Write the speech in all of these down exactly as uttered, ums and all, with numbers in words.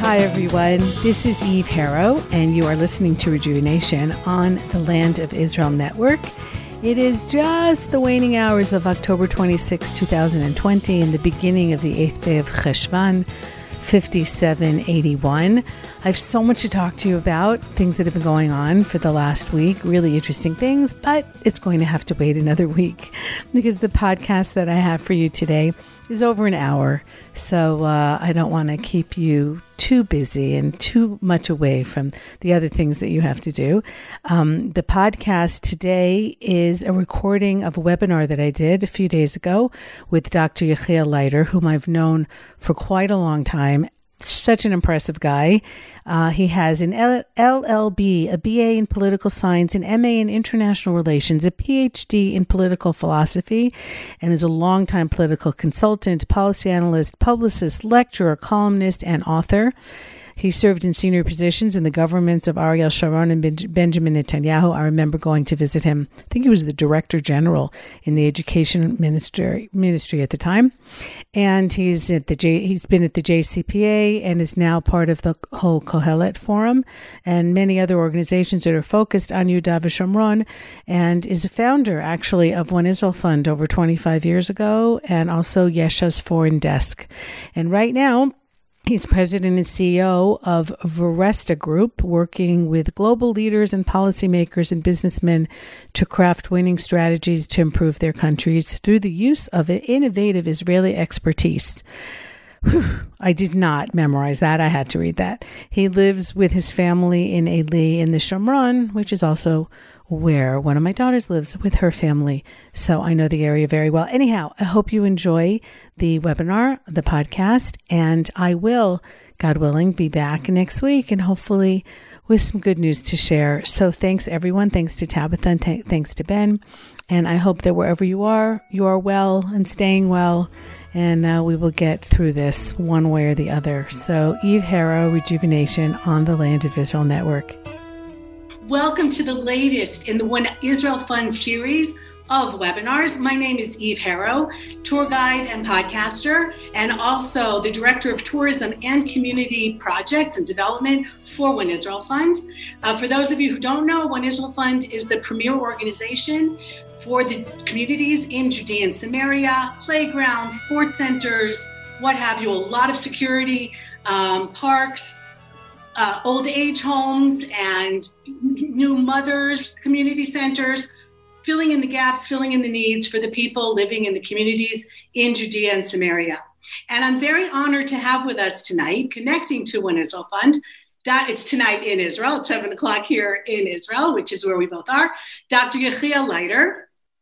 Hi, everyone. This is Eve Harrow, and you are listening to Rejuvenation on the Land of Israel Network. It is just the waning hours of October twenty-sixth, two thousand twenty, and the beginning of the eighth day of Cheshvan, fifty-seven eighty-one. I have so much to talk to you about, things that have been going on for the last week, really interesting things, but it's going to have to wait another week because the podcast that I have for you today is over an hour. So uh, I don't want to keep you too busy and too much away from the other things that you have to do. Um, the podcast today is a recording of a webinar that I did a few days ago with Doctor Yechiel Leiter, whom I've known for quite a long time. Such an impressive guy. Uh, he has an L L B, a B A in political science, an M A in international relations, a P H D in political philosophy, and is a longtime political consultant, policy analyst, publicist, lecturer, columnist, and author. He served in senior positions in the governments of Ariel Sharon and ben- Benjamin Netanyahu. I remember going to visit him. I think he was the director general in the education ministry ministry at the time. And he's at the J, he's been at the J C P A and is now part of the whole Kohelet Forum and many other organizations that are focused on Yehuda v'Shomron, and is a founder actually of One Israel Fund over twenty-five years ago, and also Yesha's Foreign Desk. And right now, he's president and C E O of Veresta Group, working with global leaders and policymakers and businessmen to craft winning strategies to improve their countries through the use of innovative Israeli expertise. Whew, I did not memorize that. I had to read that. He lives with his family in Eli in the Shomron, which is also where one of my daughters lives with her family. So I know the area very well. Anyhow, I hope you enjoy the webinar, the podcast, and I will, God willing, be back next week and hopefully with some good news to share. So thanks everyone. Thanks to Tabitha and t- thanks to Ben. And I hope that wherever you are, you are well and staying well. And uh, we will get through this one way or the other. So Eve Harrow, Rejuvenation on the Land of Israel Network. Welcome to the latest in the One Israel Fund series of webinars. My name is Eve Harrow, tour guide and podcaster, and also the Director of Tourism and Community Projects and Development for One Israel Fund. Uh, for those of you who don't know, One Israel Fund is the premier organization for the communities in Judea and Samaria, playgrounds, sports centers, what have you, a lot of security, um, parks, Uh, old age homes and new mothers, community centers, filling in the gaps, filling in the needs for the people living in the communities in Judea and Samaria. And I'm very honored to have with us tonight, connecting to One Israel Fund, that it's tonight in Israel, it's seven o'clock here in Israel, which is where we both are, Doctor Yechiel Leiter,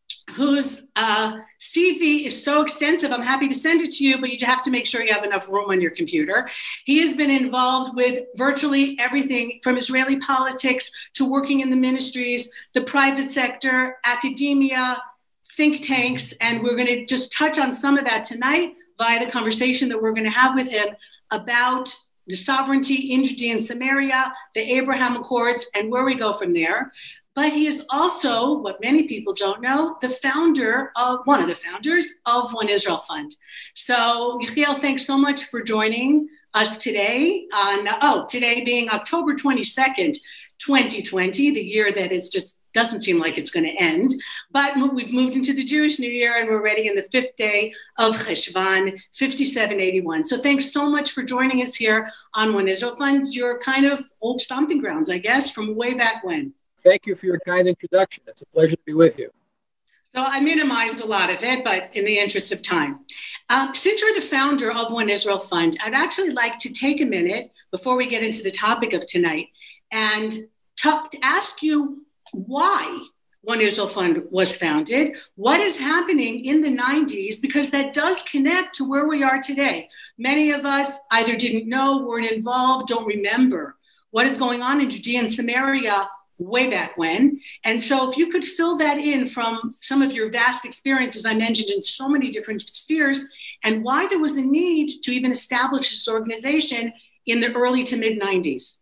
whose uh, C V is so extensive. I'm happy to send it to you, but you have to make sure you have enough room on your computer. He has been involved with virtually everything from Israeli politics to working in the ministries, the private sector, academia, think tanks, and we're going to just touch on some of that tonight via the conversation that we're going to have with him about the sovereignty in Judea and Samaria, the Abraham Accords, and where we go from there. But he is also, what many people don't know, the founder of, one of the founders of One Israel Fund. So, Yechiel, thanks so much for joining us today on, oh, today being October twenty-second, twenty twenty, the year that is just doesn't seem like it's going to end. But we've moved into the Jewish New Year and we're already in the fifth day of Cheshvan, fifty-seven eighty-one. So thanks so much for joining us here on One Israel Fund, your kind of old stomping grounds, I guess, from way back when. Thank you for your kind introduction. It's a pleasure to be with you. So I minimized a lot of it, but in the interest of time. Um, since you're the founder of One Israel Fund, I'd actually like to take a minute before we get into the topic of tonight and talk, ask you why One Israel Fund was founded, what is happening in the nineties, because that does connect to where we are today. Many of us either didn't know, weren't involved, don't remember what is going on in Judea and Samaria way back when. And so if you could fill that in from some of your vast experiences, I mentioned in so many different spheres, and why there was a need to even establish this organization in the early to mid nineties.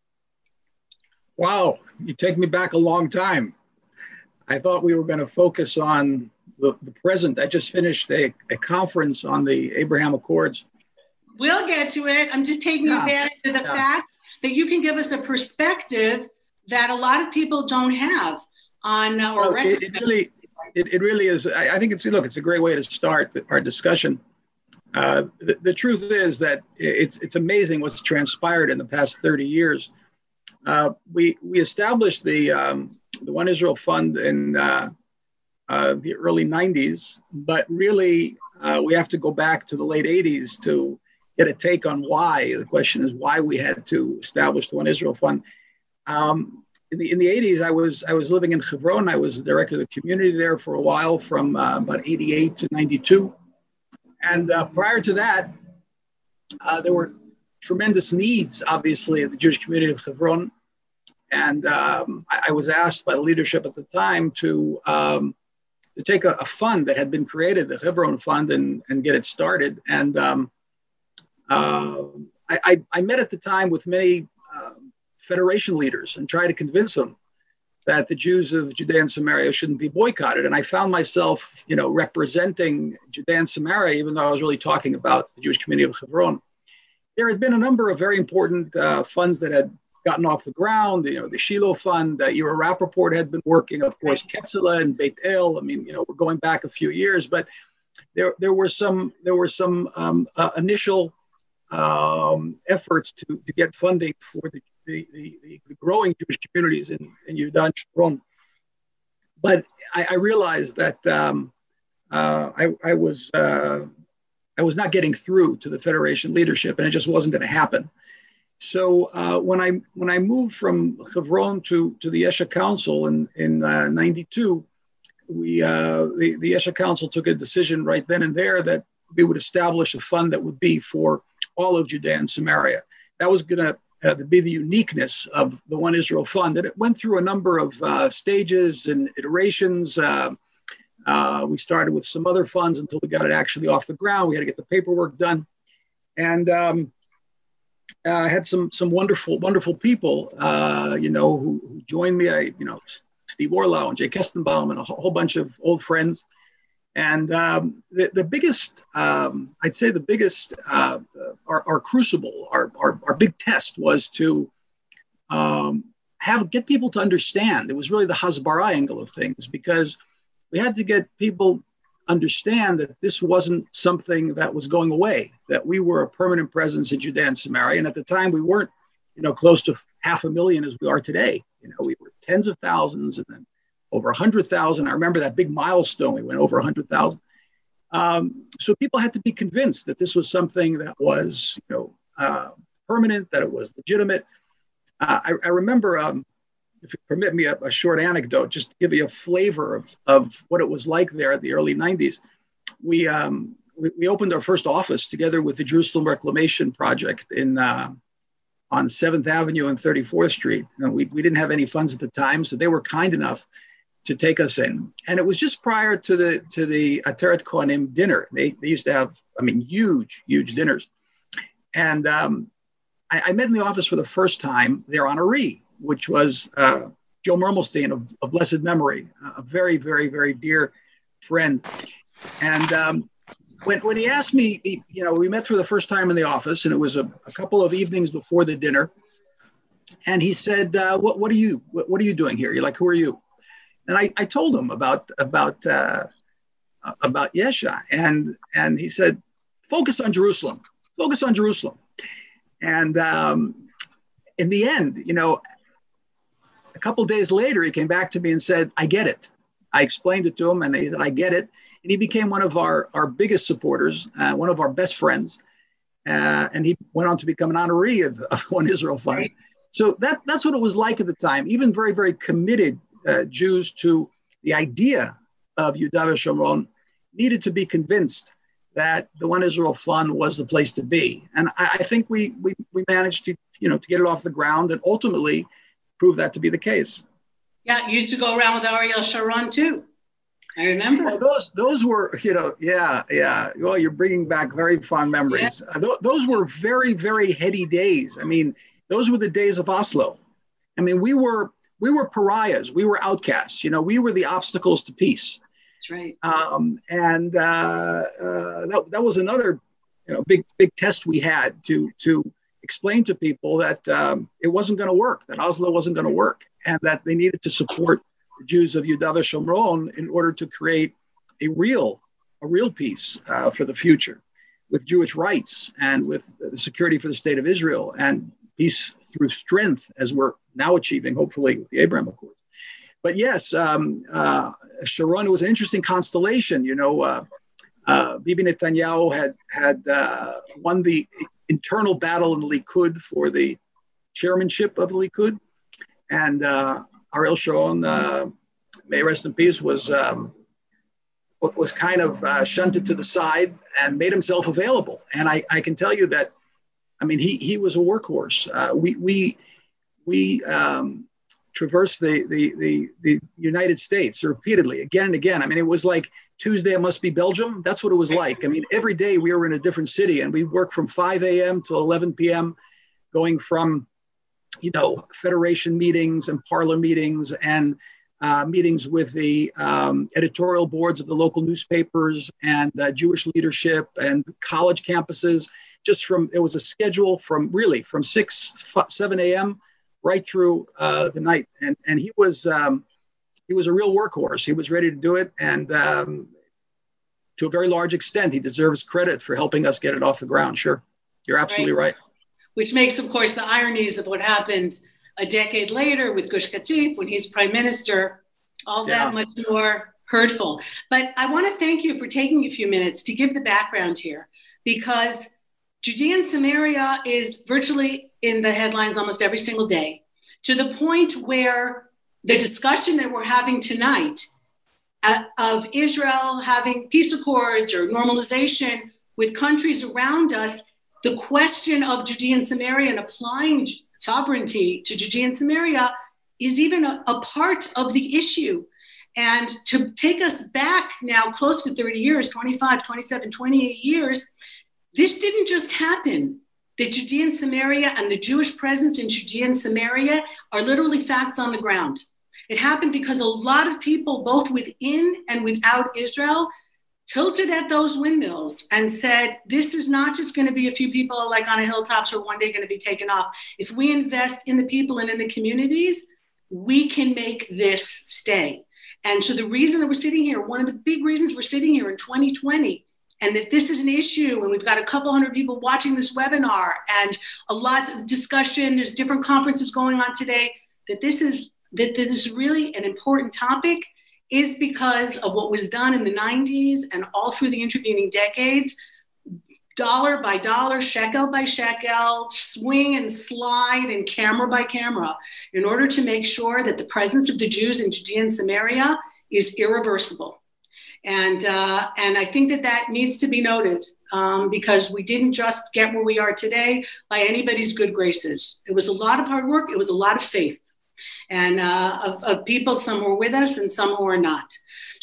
Wow, you take me back a long time. I thought we were going to focus on the, the present. I just finished a, a conference on the Abraham Accords We'll get to it. I'm just taking Yeah. advantage of the Yeah. fact that you can give us a perspective that a lot of people don't have on uh, or Well, it, recognize. it really, it, it really is. I, I think it's look. It's a great way to start the, our discussion. Uh, the, the truth is that it's it's amazing what's transpired in the past thirty years. Uh, we we established the um, the One Israel Fund in uh, uh, the early nineties, but really uh, we have to go back to the late eighties to get a take on why. The question is why we had to establish the One Israel Fund. Um, in the in the eighties, I was I was living in Hebron. I was the director of the community there for a while, from uh, about eighty-eight to ninety-two. And uh, prior to that, uh, there were tremendous needs, obviously, in the Jewish community of Hebron. And um, I, I was asked by the leadership at the time to um, to take a, a fund that had been created, the Hebron Fund, and, and get it started. And um, uh, I, I, I met at the time with many uh, Federation leaders and tried to convince them that the Jews of Judea and Samaria shouldn't be boycotted. And I found myself, you know, representing Judea and Samaria, even though I was really talking about the Jewish community of Hebron. There had been a number of very important uh, funds that had gotten off the ground. You know, the Shiloh Fund, uh, Ira Rappaport had been working, of course, Ketzela and Beit El. I mean, you know, we're going back a few years, but there there were some there were some um, uh, initial um, efforts to to get funding for the the, the, the growing Jewish communities in, in Yehuda and Shomron. But I, I realized that um, uh, I, I was uh, I was not getting through to the Federation leadership, and it just wasn't going to happen. So uh, when I when I moved from Hebron to, to the Yesha Council in in uh, ninety-two, we uh, the, the Yesha Council took a decision right then and there that we would establish a fund that would be for all of Judea and Samaria. That was going to Uh, to be the uniqueness of the One Israel Fund. And it went through a number of uh, stages and iterations. Uh, uh, we started with some other funds until we got it actually off the ground. We had to get the paperwork done. And um, uh, I had some some wonderful, wonderful people, uh, you know, who, who joined me. I, you know, Steve Orlau and Jay Kestenbaum and a whole bunch of old friends. And um, the, the biggest, um, I'd say the biggest, uh, our, our crucible, our, our, our big test was to um, have get people to understand. It was really the Hasbara angle of things, because we had to get people understand that this wasn't something that was going away, that we were a permanent presence in Judea and Samaria. And at the time we weren't, you know, close to half a million as we are today. You know, we were tens of thousands and then over one hundred thousand. I remember that big milestone. We went over one hundred thousand. Um, so people had to be convinced that this was something that was, you know, uh, permanent, that it was legitimate. Uh, I, I remember, um, if you permit me, a, a short anecdote, just to give you a flavor of, of what it was like there at the early nineties. We, um, we, we opened our first office together with the Jerusalem Reclamation Project in uh, on seventh Avenue and thirty-fourth Street. You know, we, we didn't have any funds at the time, so they were kind enough to take us in. And it was just prior to the to the Ateret Kohanim dinner. They they used to have, I mean, huge, huge dinners. And um, I, I met in the office for the first time their honoree, which was uh, Joe Mermelstein of, of blessed memory, a very, very, very dear friend. And um, when when he asked me, he, you know, we met for the first time in the office, and it was a, a couple of evenings before the dinner. And he said, uh, what, what are you, what, what are you doing here? You're like, who are you? And I, I told him about about uh, about Yesha, and and he said, "Focus on Jerusalem. Focus on Jerusalem." And um, in the end, you know, a couple of days later, he came back to me and said, "I get it." I explained it to him, and he said, "I get it." And he became one of our our biggest supporters, uh, one of our best friends, uh, and he went on to become an honoree of, of One Israel Fund. So that that's what it was like at the time. Even very very committed Uh, Jews to the idea of Yehuda and Shomron needed to be convinced that the One Israel Fund was the place to be. And I, I think we, we we managed to, you know, to get it off the ground and ultimately prove that to be the case. Yeah, you used to go around with Ariel Sharon too. I remember. Well, those those were, you know, yeah, yeah. Well, you're bringing back very fond memories. Yeah. Uh, th- those were very, very heady days. I mean, those were the days of Oslo. I mean, we were We were pariahs. We were outcasts. You know, we were the obstacles to peace. That's right. Um, and uh, uh, that, that was another you know, big big test we had to to explain to people that um, it wasn't going to work, that Oslo wasn't going to work, and that they needed to support the Jews of Yehuda v'Shomron in order to create a real a real peace uh, for the future, with Jewish rights and with the security for the state of Israel, and peace through strength, as we're now achieving, hopefully, with the Abraham Accords. But yes, um, uh, Sharon was an interesting constellation. You know, uh, uh, Bibi Netanyahu had had uh, won the internal battle in the Likud for the chairmanship of the Likud, and uh, Ariel Sharon, uh, may rest in peace, was um, was kind of uh, shunted to the side and made himself available. And I, I can tell you that, I mean, he he was a workhorse. Uh, we we we um, traversed the, the the the United States repeatedly, again and again. I mean, it was like Tuesday it must be Belgium. That's what it was like. I mean, every day we were in a different city, and we worked from five a.m. to eleven p.m., going from, you know, federation meetings and parlor meetings and uh, meetings with the um, editorial boards of the local newspapers and uh, Jewish leadership and college campuses. Just from, it was a schedule from really from six, seven a.m. right through uh, the night. And and he was um, he was a real workhorse. He was ready to do it. And um, to a very large extent, he deserves credit for helping us get it off the ground. Sure. You're absolutely right. right. Which makes, of course, the ironies of what happened a decade later with Gush Katif when he's prime minister, all that yeah. much more hurtful. But I want to thank you for taking a few minutes to give the background here, because Judea and Samaria is virtually in the headlines almost every single day, to the point where the discussion that we're having tonight uh, of Israel having peace accords or normalization with countries around us, the question of Judea and Samaria and applying sovereignty to Judea and Samaria is even a, a part of the issue. And to take us back now close to thirty years, twenty-five, twenty-seven, twenty-eight years, this didn't just happen. The Judea and Samaria and the Jewish presence in Judea and Samaria are literally facts on the ground. It happened because a lot of people, both within and without Israel, tilted at those windmills and said, this is not just going to be a few people like on a hilltop or one day going to be taken off. If we invest in the people and in the communities, we can make this stay. And so the reason that we're sitting here, one of the big reasons we're sitting here in twenty twenty, and that this is an issue, and we've got a couple hundred people watching this webinar and a lot of discussion, there's different conferences going on today, that this is, that this is really an important topic, is because of what was done in the nineties and all through the intervening decades, dollar by dollar, shekel by shekel, swing and slide and camera by camera, in order to make sure that the presence of the Jews in Judea and Samaria is irreversible. And, uh, and I think that that needs to be noted um, because we didn't just get where we are today by anybody's good graces. It was a lot of hard work. It was a lot of faith. And uh, of, of people, some who are with us and some who are not.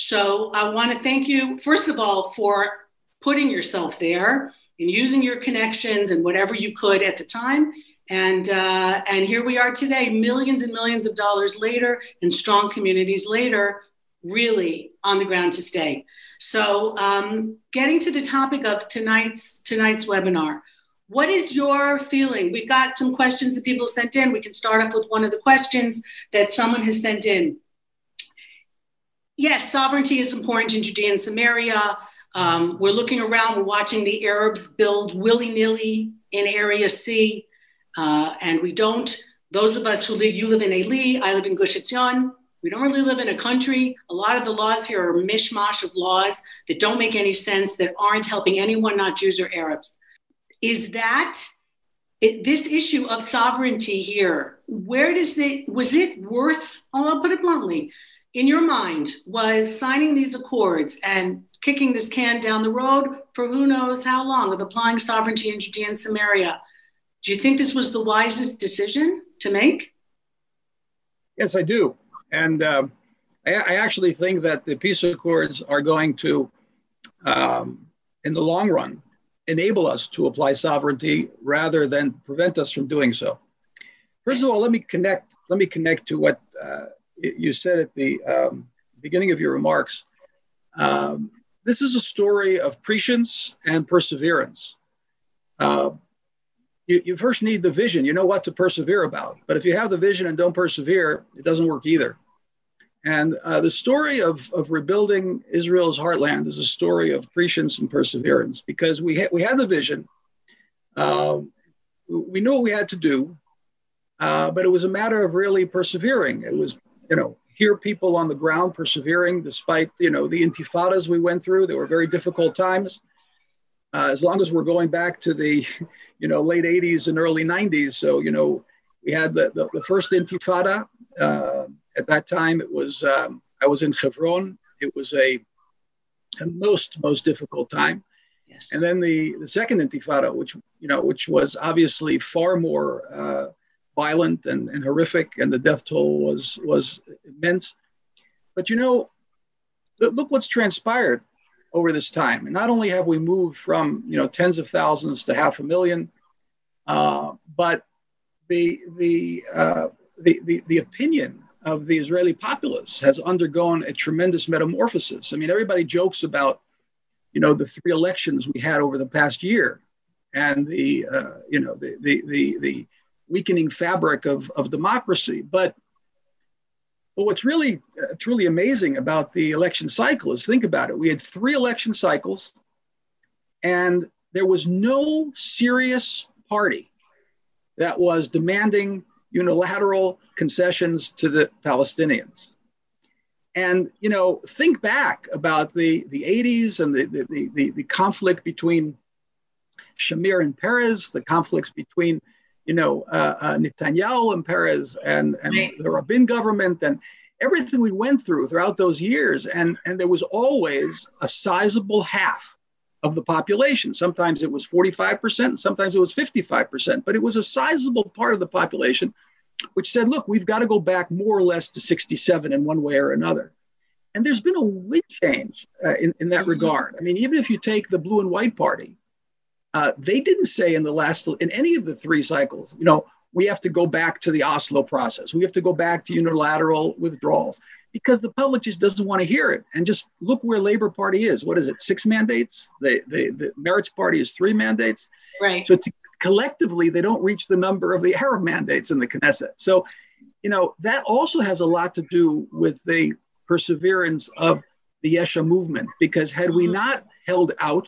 So I want to thank you, first of all, for putting yourself there and using your connections and whatever you could at the time. And, uh, and here we are today, millions and millions of dollars later and strong communities later, really on the ground to stay. So um, getting to the topic of tonight's, tonight's webinar, what is your feeling? We've got some questions that people sent in. We can start off with one of the questions that someone has sent in. Yes, sovereignty is important in Judea and Samaria. Um, we're looking around, we're watching the Arabs build willy-nilly in Area C. Uh, and we don't, those of us who live, you live in Eli, I live in Gush Etzion. We don't really live in a country. A lot of the laws here are a mishmash of laws that don't make any sense, that aren't helping anyone, not Jews or Arabs. Is that it, this issue of sovereignty here, where does it, was it worth, I'll put it bluntly, in your mind, was signing these accords and kicking this can down the road for who knows how long of applying sovereignty in Judea and Samaria? Do you think this was the wisest decision to make? Yes, I do. And um, I, I actually think that the peace accords are going to, um, in the long run, enable us to apply sovereignty rather than prevent us from doing so. First of all, let me connect, let me connect to what uh, you said at the um, beginning of your remarks. Um, this is a story of prescience and perseverance. uh, you, you first need the vision. You know what to persevere about. But if you have the vision and don't persevere, it doesn't work either. And uh, the story of, of rebuilding Israel's heartland is a story of prescience and perseverance, because we, ha- we had the vision. Uh, we knew what we had to do, uh, but it was a matter of really persevering. It was, you know, hear people on the ground persevering despite, you know, the intifadas we went through. They were very difficult times. Uh, as long as we're going back to the, you know, late eighties and early nineties. So, you know, we had the, the, the first intifada. Uh, at that time, it was, um, I was in Hebron. It was a, a most, most difficult time. Yes. And then the, the second intifada, which, you know, which was obviously far more uh, violent and, and horrific, and the death toll was, was immense. But, you know, look what's transpired over this time. And not only have we moved from, you know, tens of thousands to half a million, uh, but the, the, uh, the, the, the opinion of the Israeli populace has undergone a tremendous metamorphosis. I mean, everybody jokes about, you know, the three elections we had over the past year, and the, uh, you know, the, the, the, the weakening fabric of, of democracy. But, but what's really uh, truly amazing about the election cycle is, think about it. We had three election cycles, and there was no serious party that was demanding unilateral concessions to the Palestinians. And, you know, think back about the, the eighties and the, the, the, the conflict between Shamir and Peres, the conflicts between, you know, uh, uh, Netanyahu and Peres, and, and right. the Rabin government, and everything we went through throughout those years. And, and there was always a sizable half of the population. Sometimes it was forty-five percent, sometimes it was fifty-five percent, but it was a sizable part of the population which said, look, we've got to go back more or less to sixty-seven in one way or another. And there's been a wind change uh, in, in that mm-hmm. regard. I mean, even if you take the Blue and White Party, uh, they didn't say in the last, in any of the three cycles, you know, we have to go back to the Oslo process. We have to go back to unilateral withdrawals, because the public just doesn't want to hear it. And just look where Labor Party is. What is it? Six mandates? The, the, the Meretz Party is three mandates. Right. So to, collectively, they don't reach the number of the Arab mandates in the Knesset. So, you know, that also has a lot to do with the perseverance of the Yesha movement, because had we not held out,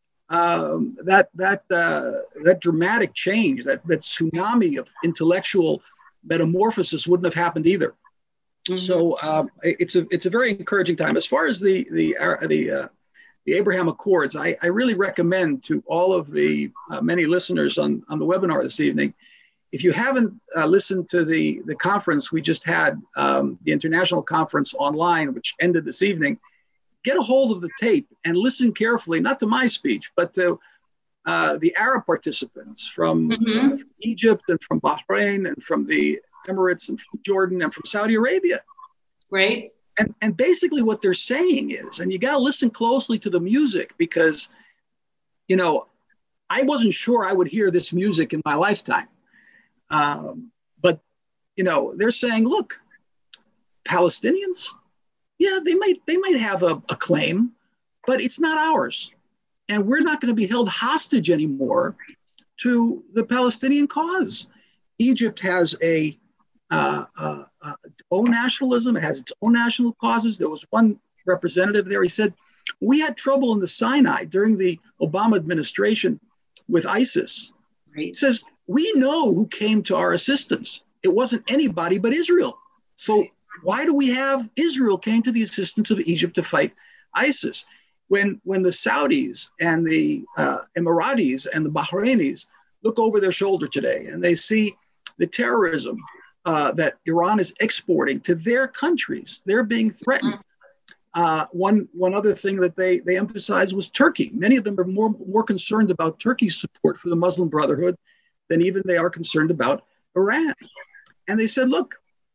um, that that uh, that dramatic change, that, that tsunami of intellectual metamorphosis wouldn't have happened either. Mm-hmm. So um, it's a it's a very encouraging time. As far as the the uh, the uh, the Abraham Accords, I, I really recommend to all of the uh, many listeners on, on the webinar this evening, if you haven't uh, listened to the, the conference we just had, um, the international conference online, which ended this evening, get a hold of the tape and listen carefully, not to my speech, but to uh, the Arab participants from, mm-hmm. uh, from Egypt and from Bahrain and from the Emirates and from Jordan and from Saudi Arabia. Right. And, and basically what they're saying is, and you got to listen closely to the music, because, you know, I wasn't sure I would hear this music in my lifetime. Um, but, you know, they're saying, look, Palestinians, yeah, they might they might have a, a claim, but it's not ours. And we're not going to be held hostage anymore to the Palestinian cause. Egypt has a Uh, uh, uh, own nationalism. It has its own national causes. There was one representative there. He said, we had trouble in the Sinai during the Obama administration with ISIS. Right. He says, we know who came to our assistance. It wasn't anybody but Israel. So why do we have Israel came to the assistance of Egypt to fight ISIS? When, when the Saudis and the uh, Emiratis and the Bahrainis look over their shoulder today and they see the terrorism Uh, that Iran is exporting to their countries, they're being threatened. Uh, one one other thing that they they emphasized was Turkey. Many of them are more more concerned about Turkey's support for the Muslim Brotherhood than even they are concerned about Iran. And they said, look,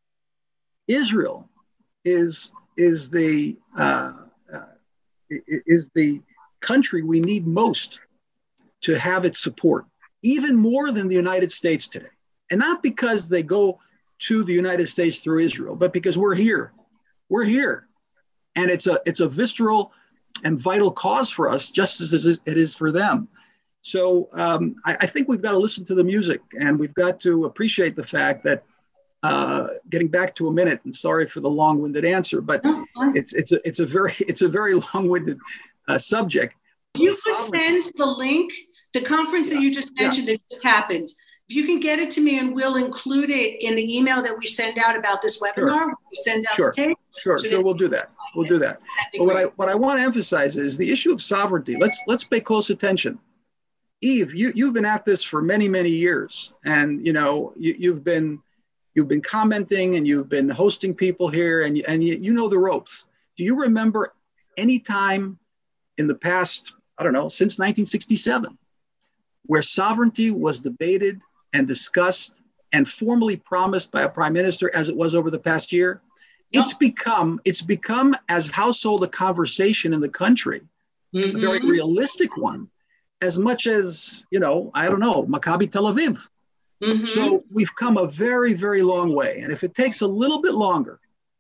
Israel is is the uh, uh, is the country we need most to have its support, even more than the United States today. And not because they go to the United States through Israel, but because we're here. We're here. And it's a it's a visceral and vital cause for us, just as it is for them. So um, I, I think we've got to listen to the music, and we've got to appreciate the fact that, uh, getting back to a minute, and sorry for the long-winded answer, but it's it's a it's a very it's a very long-winded uh, subject. You could send the link, the conference yeah. that you just mentioned yeah. that just happened. If you can get it to me, and we'll include it in the email that we send out about this webinar. Sure. We send out sure. the tape. Sure, so sure, we'll do that. We'll do that. But what I what I want to emphasize is the issue of sovereignty. Let's let's pay close attention. Eve, you you've been at this for many many years, and you know you, you've been you've been commenting and you've been hosting people here, and and you, you know the ropes. Do you remember any time in the past, I don't know, since nineteen sixty-seven, where sovereignty was debated and discussed and formally promised by a prime minister as it was over the past year? No. It's become it's become as household a conversation in the country, mm-hmm. a very realistic one, as much as, you know, I don't know, Maccabi Tel Aviv. Mm-hmm. So we've come a very, very long way. And if it takes a little bit longer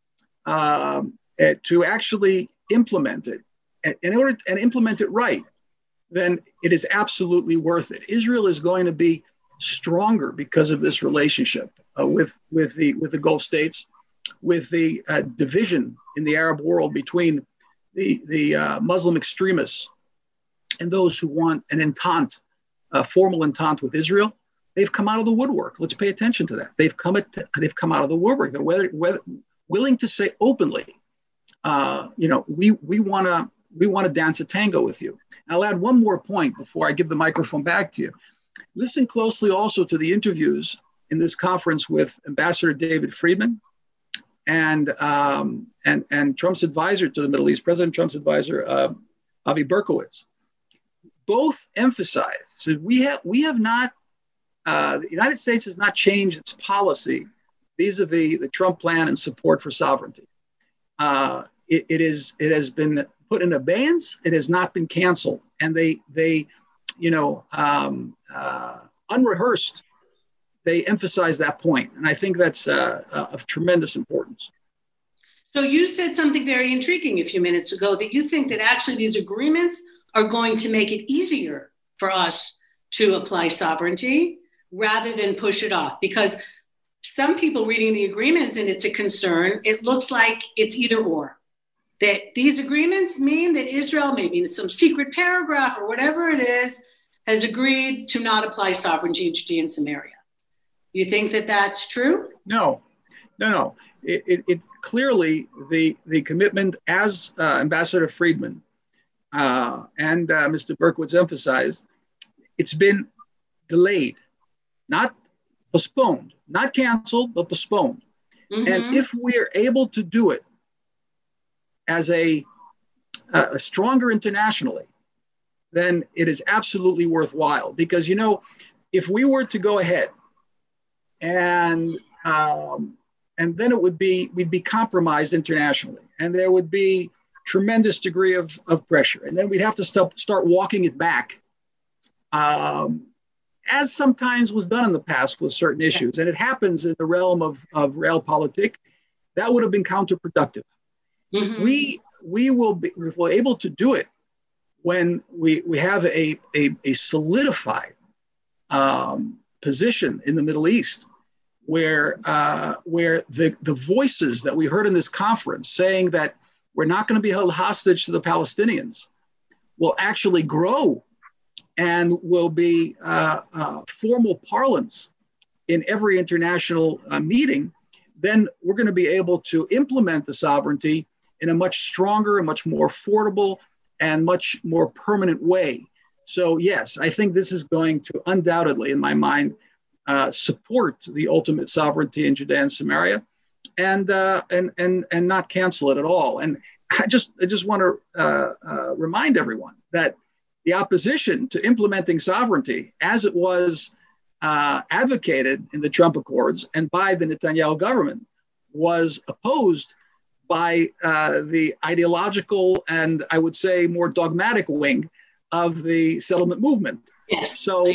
um, uh, to actually implement it, and, in order to, and implement it right, then it is absolutely worth it. Israel is going to be stronger because of this relationship uh, with with the with the Gulf states, with the uh, division in the Arab world between the the uh, Muslim extremists and those who want an entente, a formal entente with Israel. They've come out of the woodwork. Let's pay attention to that. They've come at, they've come out of the woodwork. They're whether, whether, willing to say openly, uh, you know, we we want to we want to dance a tango with you. And I'll add one more point before I give the microphone back to you. Listen closely also to the interviews in this conference with Ambassador David Friedman and um, and and Trump's advisor to the Middle East, President Trump's advisor, uh, Avi Berkowitz. Both emphasize that we have we have not. Uh, the United States has not changed its policy vis-a-vis the Trump plan and support for sovereignty. Uh, it, it is it has been put in abeyance. It has not been canceled, and they they, you know, um, uh, unrehearsed. They emphasize that point, and I think that's uh, uh, of tremendous importance. So you said something very intriguing a few minutes ago, that you think that actually these agreements are going to make it easier for us to apply sovereignty rather than push it off. Because some people reading the agreements, and it's a concern, it looks like it's either or. That these agreements mean that Israel, maybe in some secret paragraph or whatever it is, has agreed to not apply sovereignty in Judea and Samaria. You think that that's true? No, no, no. It, it, it clearly, the, the commitment, as uh, Ambassador Friedman uh, and uh, Mister Berkowitz emphasized, it's been delayed. Not postponed, not canceled, but postponed. Mm-hmm. And if we are able to do it as a, a stronger internationally, then it is absolutely worthwhile. Because, you know, if we were to go ahead and um, and then it would be, we'd be compromised internationally, and there would be tremendous degree of, of pressure. And then we'd have to stop, start walking it back. Um, as sometimes was done in the past with certain issues, and it happens in the realm of, of realpolitik, that would have been counterproductive. Mm-hmm. We we will be we're able to do it when we, we have a, a, a solidified um, position in the Middle East, where uh, where the, the voices that we heard in this conference saying that we're not going to be held hostage to the Palestinians will actually grow and will be uh, uh, formal parlance in every international uh, meeting, then we're going to be able to implement the sovereignty in a much stronger, and much more affordable, and much more permanent way. So yes, I think this is going to undoubtedly, in my mind, uh, support the ultimate sovereignty in Judea and Samaria, and uh, and and and not cancel it at all. And I just I just want to uh, uh, remind everyone that the opposition to implementing sovereignty, as it was uh, advocated in the Trump Accords and by the Netanyahu government, was opposed by uh, the ideological and, I would say, more dogmatic wing of the settlement movement. Yes. So,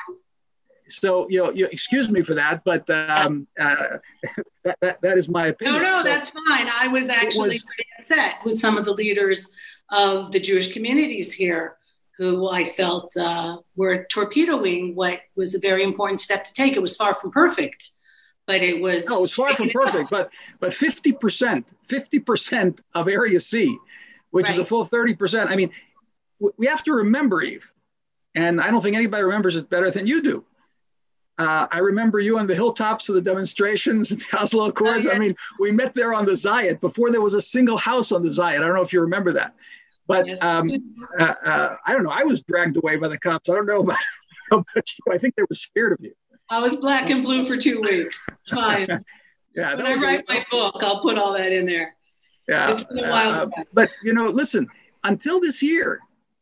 so you know, you excuse me for that, but um, uh, that, that that is my opinion. No, no, so that's fine. I was actually was, pretty upset with some of the leaders of the Jewish communities here who I felt uh, were torpedoing what was a very important step to take. It was far from perfect, but it was. No, it was far from perfect, but but fifty percent, fifty percent of Area C, which right. is a full thirty percent. I mean, we have to remember, Eve, and I don't think anybody remembers it better than you do. Uh, I remember you on the hilltops of the demonstrations and the Oslo Accords. Oh, yeah. I mean, we met there on the Zayat before there was a single house on the Zayat. I don't know if you remember that. But yes, um, uh, uh, I don't know. I was dragged away by the cops. I don't know about, about you. I think they were scared of you. I was black and blue for two weeks. It's fine. Yeah. When I write a, my book, I'll put all that in there. Yeah. It's been a while. Uh, but, you know, listen, until this year,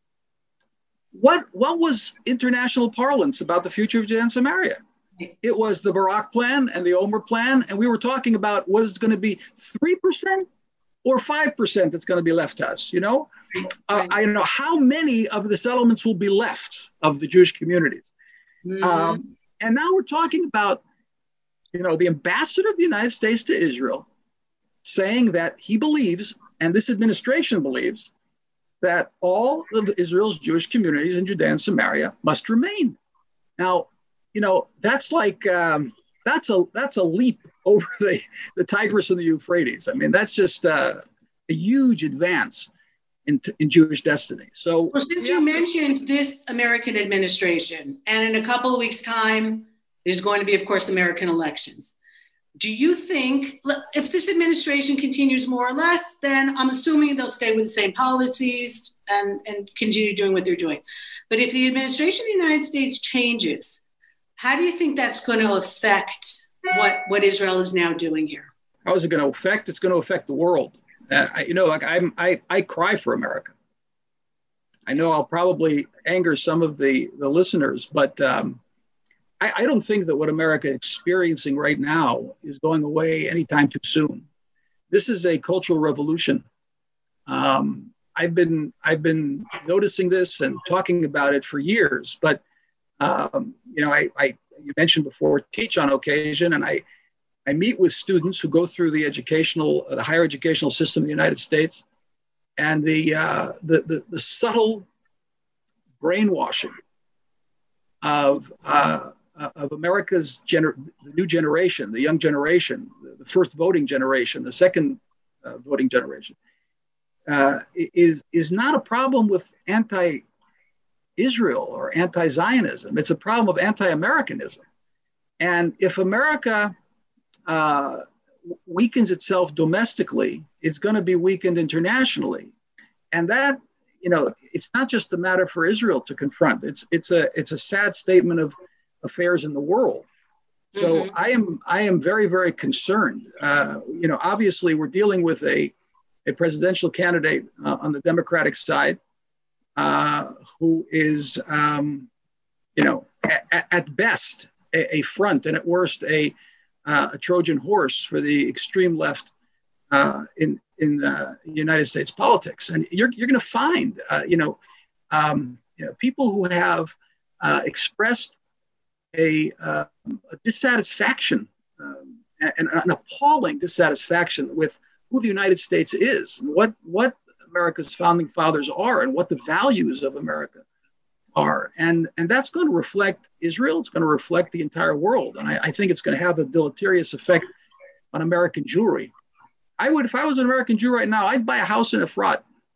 what what was international parlance about the future of Judea and Samaria? It was the Barak plan and the Omer plan. And we were talking about what is going to be three percent or five percent that's going to be left to us, you know? Uh, I don't know how many of the settlements will be left of the Jewish communities. Mm-hmm. Um, and now we're talking about, you know, the ambassador of the United States to Israel saying that he believes, and this administration believes, that all of Israel's Jewish communities in Judea and Samaria must remain. Now, you know, that's like, um, that's a that's a leap over the, the Tigris and the Euphrates. I mean, that's just uh, a huge advance in, in Jewish destiny. So, well, since you mentioned this American administration, and in a couple of weeks' time, there's going to be, of course, American elections. Do you think, if this administration continues more or less, then I'm assuming they'll stay with the same policies and, and continue doing what they're doing. But if the administration of the United States changes, how do you think that's going to affect what, what Israel is now doing here? How is it going to affect? It's going to affect the world. Uh, I, you know, like I'm, I, I cry for America. I know I'll probably anger some of the, the listeners, but um, I, I don't think that what America is experiencing right now is going away anytime too soon. This is a cultural revolution. Um, I've been I've been noticing this and talking about it for years, but um, you know, I, I you mentioned before, teach on occasion, and I. I meet with students who go through the educational, uh, the higher educational system in the United States, and the uh, the, the the subtle brainwashing of uh, of America's gener- the new generation, the young generation, the first voting generation, the second uh, voting generation, uh, is is not a problem with anti-Israel or anti-Zionism. It's a problem of anti-Americanism, and if America Uh, weakens itself domestically, it's going to be weakened internationally, and that, you know, it's not just a matter for Israel to confront. It's it's a it's a sad statement of affairs in the world. So mm-hmm. I am I am very very concerned. Uh, you know, obviously we're dealing with a a presidential candidate uh, on the Democratic side uh, who is, um, you know, at, at best a, a front and at worst a Uh, a Trojan horse for the extreme left uh, in in uh, United States politics, and you're you're going to find uh, you know, um, you know people who have uh, expressed a, uh, a dissatisfaction um, and an appalling dissatisfaction with who the United States is, and what what America's founding fathers are, and what the values of America are. And, and that's going to reflect Israel. It's going to reflect the entire world. And I, I think it's going to have a deleterious effect on American Jewry. I would, if I was an American Jew right now, I'd buy a house in Efrat.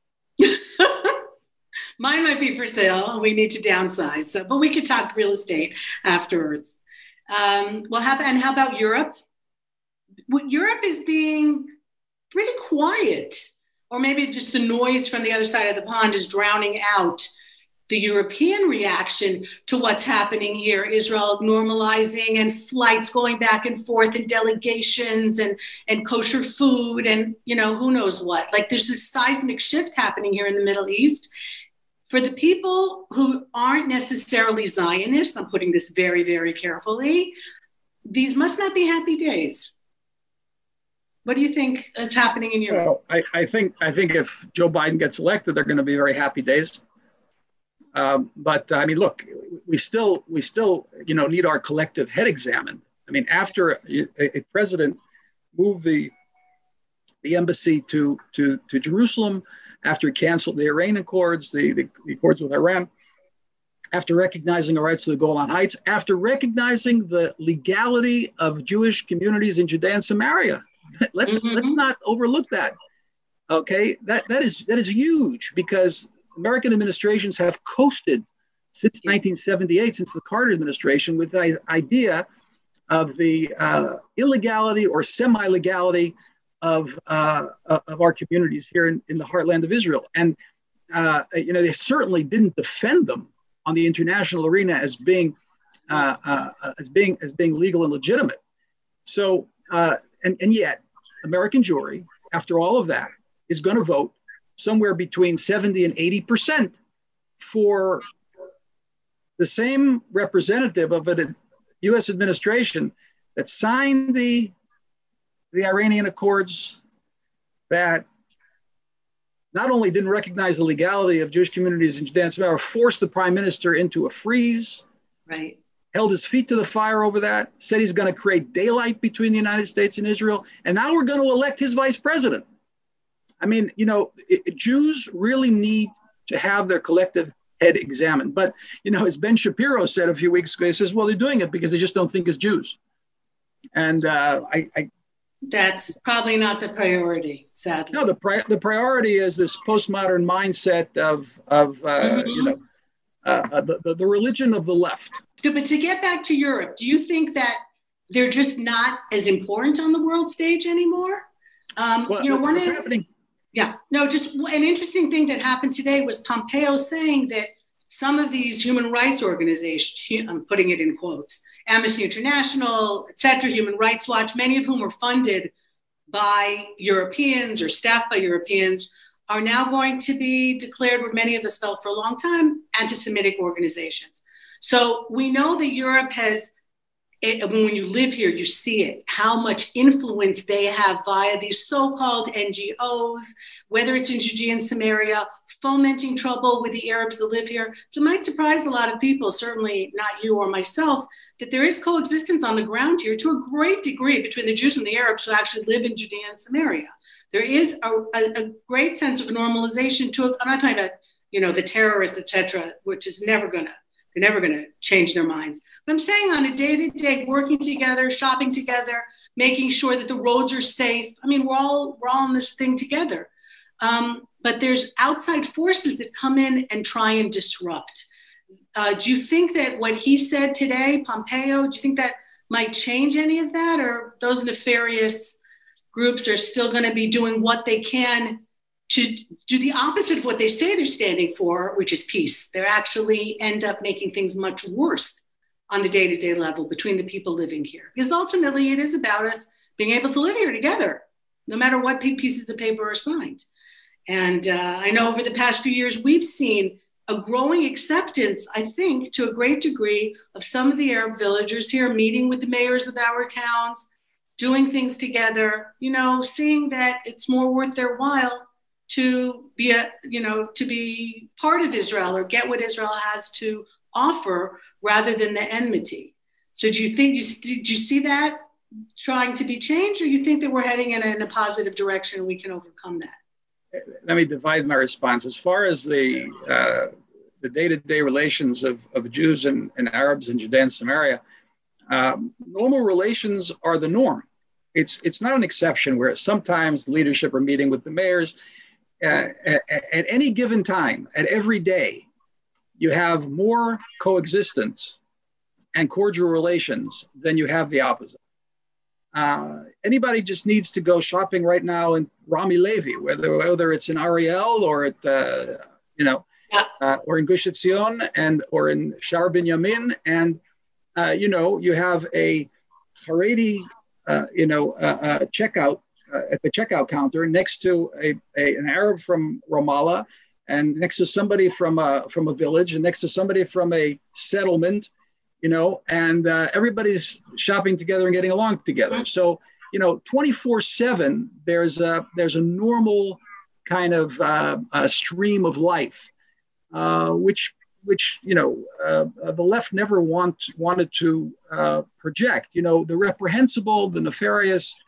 Mine might be for sale. We need to downsize. So, but we could talk real estate afterwards. Um, well, how, and how about Europe? Well, Europe is being pretty quiet, or maybe just the noise from the other side of the pond is drowning out the European reaction to what's happening here, Israel normalizing and flights going back and forth and delegations and, and kosher food and, you know, who knows what. Like there's this seismic shift happening here in the Middle East. For the people who aren't necessarily Zionists, I'm putting this very, very carefully, these must not be happy days. What do you think is happening in Europe? Well, I, I think I think if Joe Biden gets elected, they're going to be very happy days. Um, but I mean, look, we still we still you know need our collective head examined. I mean, after a, a president moved the the embassy to to to Jerusalem, after he canceled the Iranian Accords, the, the, the Accords with Iran, after recognizing the rights to the Golan Heights, after recognizing the legality of Jewish communities in Judea and Samaria. Let's mm-hmm. let's not overlook that. Okay, that that is that is huge, because American administrations have coasted since nineteen seventy-eight, since the Carter administration, with the idea of the uh, illegality or semi-legality of uh, of our communities here in, in the heartland of Israel. And uh, you know, they certainly didn't defend them on the international arena as being uh, uh, as being as being legal and legitimate. So uh, and and yet, American Jewry, after all of that, is going to vote somewhere between seventy and eighty percent for the same representative of a U S administration that signed the, the Iranian Accords, that not only didn't recognize the legality of Jewish communities in Judea and Samaria, forced the prime minister into a freeze, right? Held his feet to the fire over that, said he's going to create daylight between the United States and Israel, and now we're going to elect his vice president. I mean, you know, it, Jews really need to have their collective head examined. But, you know, as Ben Shapiro said a few weeks ago, he says, well, they're doing it because they just don't think as Jews. And uh, I, I... That's probably not the priority, sadly. No, the, pri- the priority is this postmodern mindset of, of uh, mm-hmm. you know, uh, the, the, the religion of the left. But to get back to Europe, do you think that they're just not as important on the world stage anymore? Um, well, you know, one what's of, happening? Yeah, no, just an interesting thing that happened today was Pompeo saying that some of these human rights organizations, I'm putting it in quotes, Amnesty International, et cetera, Human Rights Watch, many of whom are funded by Europeans or staffed by Europeans, are now going to be declared what many of us felt for a long time, anti-Semitic organizations. So we know that Europe has, it, when you live here, you see it, how much influence they have via these so-called N G Os, whether it's in Judea and Samaria, fomenting trouble with the Arabs that live here. So it might surprise a lot of people, certainly not you or myself, that there is coexistence on the ground here to a great degree between the Jews and the Arabs who actually live in Judea and Samaria. There is a, a, a great sense of normalization to, I'm not talking about, you know, the terrorists, et cetera, which is never going to, they're never going to change their minds. But I'm saying on a day-to-day, working together, shopping together, making sure that the roads are safe. I mean, we're all we're all in this thing together. Um, but there's outside forces that come in and try and disrupt. Uh, do you think that what he said today, Pompeo, do you think that might change any of that? Or those nefarious groups are still going to be doing what they can to do the opposite of what they say they're standing for, which is peace? They actually end up making things much worse on the day-to-day level between the people living here. Because ultimately it is about us being able to live here together, no matter what pieces of paper are signed. And uh, I know over the past few years, we've seen a growing acceptance, I think, to a great degree of some of the Arab villagers here, meeting with the mayors of our towns, doing things together, you know, seeing that it's more worth their while to be a, you know, to be part of Israel or get what Israel has to offer rather than the enmity. So do you think, you, do you see that trying to be changed, or you think that we're heading in a, in a positive direction and we can overcome that? Let me divide my response. As far as the uh, the day-to-day relations of, of Jews and, and Arabs in Judea and Samaria, um, normal relations are the norm. It's it's not an exception where sometimes leadership are meeting with the mayors. Uh, at, at any given time, at every day, you have more coexistence and cordial relations than you have the opposite. Uh, anybody just needs to go shopping right now in Rami Levi, whether whether it's in Ariel or at uh, you know, uh, or in Gush Etzion and or in Shar Binyamin, and uh, you know, you have a Haredi uh, you know uh, uh, checkout uh, at the checkout counter next to a, a an Arab from Ramallah, and next to somebody from a from a village, and next to somebody from a settlement. You know, and uh, everybody's shopping together and getting along together. So, you know, twenty-four seven, there's a there's a normal kind of uh, a stream of life, uh, which which you know uh, the left never want wanted to uh, project. You know, the reprehensible, the nefarious,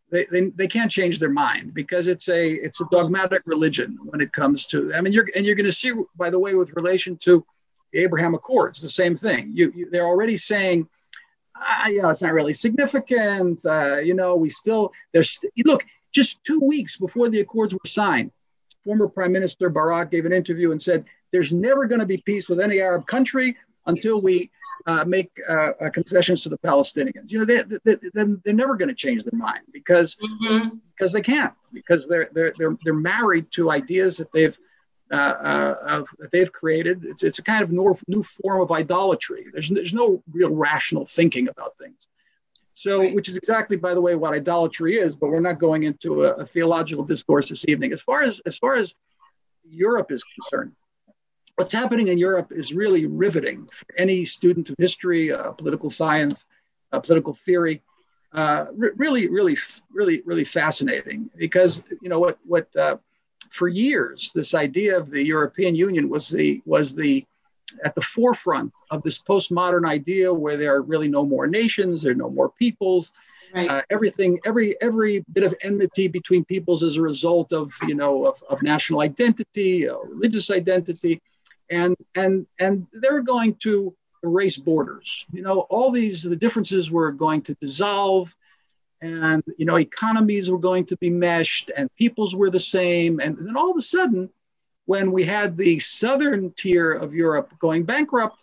they, they they can't change their mind because it's a it's a dogmatic religion when it comes to. I mean, you're and you're going to see, by the way, with relation to the Abraham Accords, the same thing. You, you they're already saying, ah, you know, it's not really significant. Uh, you know, we still there's look just two weeks before the accords were signed, former Prime Minister Barak gave an interview and said, "There's never going to be peace with any Arab country until we uh, make uh, uh, concessions to the Palestinians." You know, they, they, they, they're never going to change their mind because mm-hmm. because they can't, because they're they're they're they're married to ideas that they've uh, uh, of, that they've created. It's it's a kind of new, new form of idolatry. There's there's no real rational thinking about things. So, right. Which is exactly, by the way, what idolatry is. But we're not going into a, a theological discourse this evening. As far as as far as Europe is concerned, what's happening in Europe is really riveting for any student of history, uh, political science, uh, political theory. Uh, re- really, really, really, really fascinating because you know what? What uh, for years this idea of the European Union was the was the at the forefront of this postmodern idea where there are really no more nations, there are no more peoples. Right. Uh, everything, every every bit of enmity between peoples is a result of you know of, of national identity, uh, religious identity. And and and they're going to erase borders. You know, all these the differences were going to dissolve, and you know, economies were going to be meshed, and peoples were the same. And then all of a sudden, when we had the southern tier of Europe going bankrupt,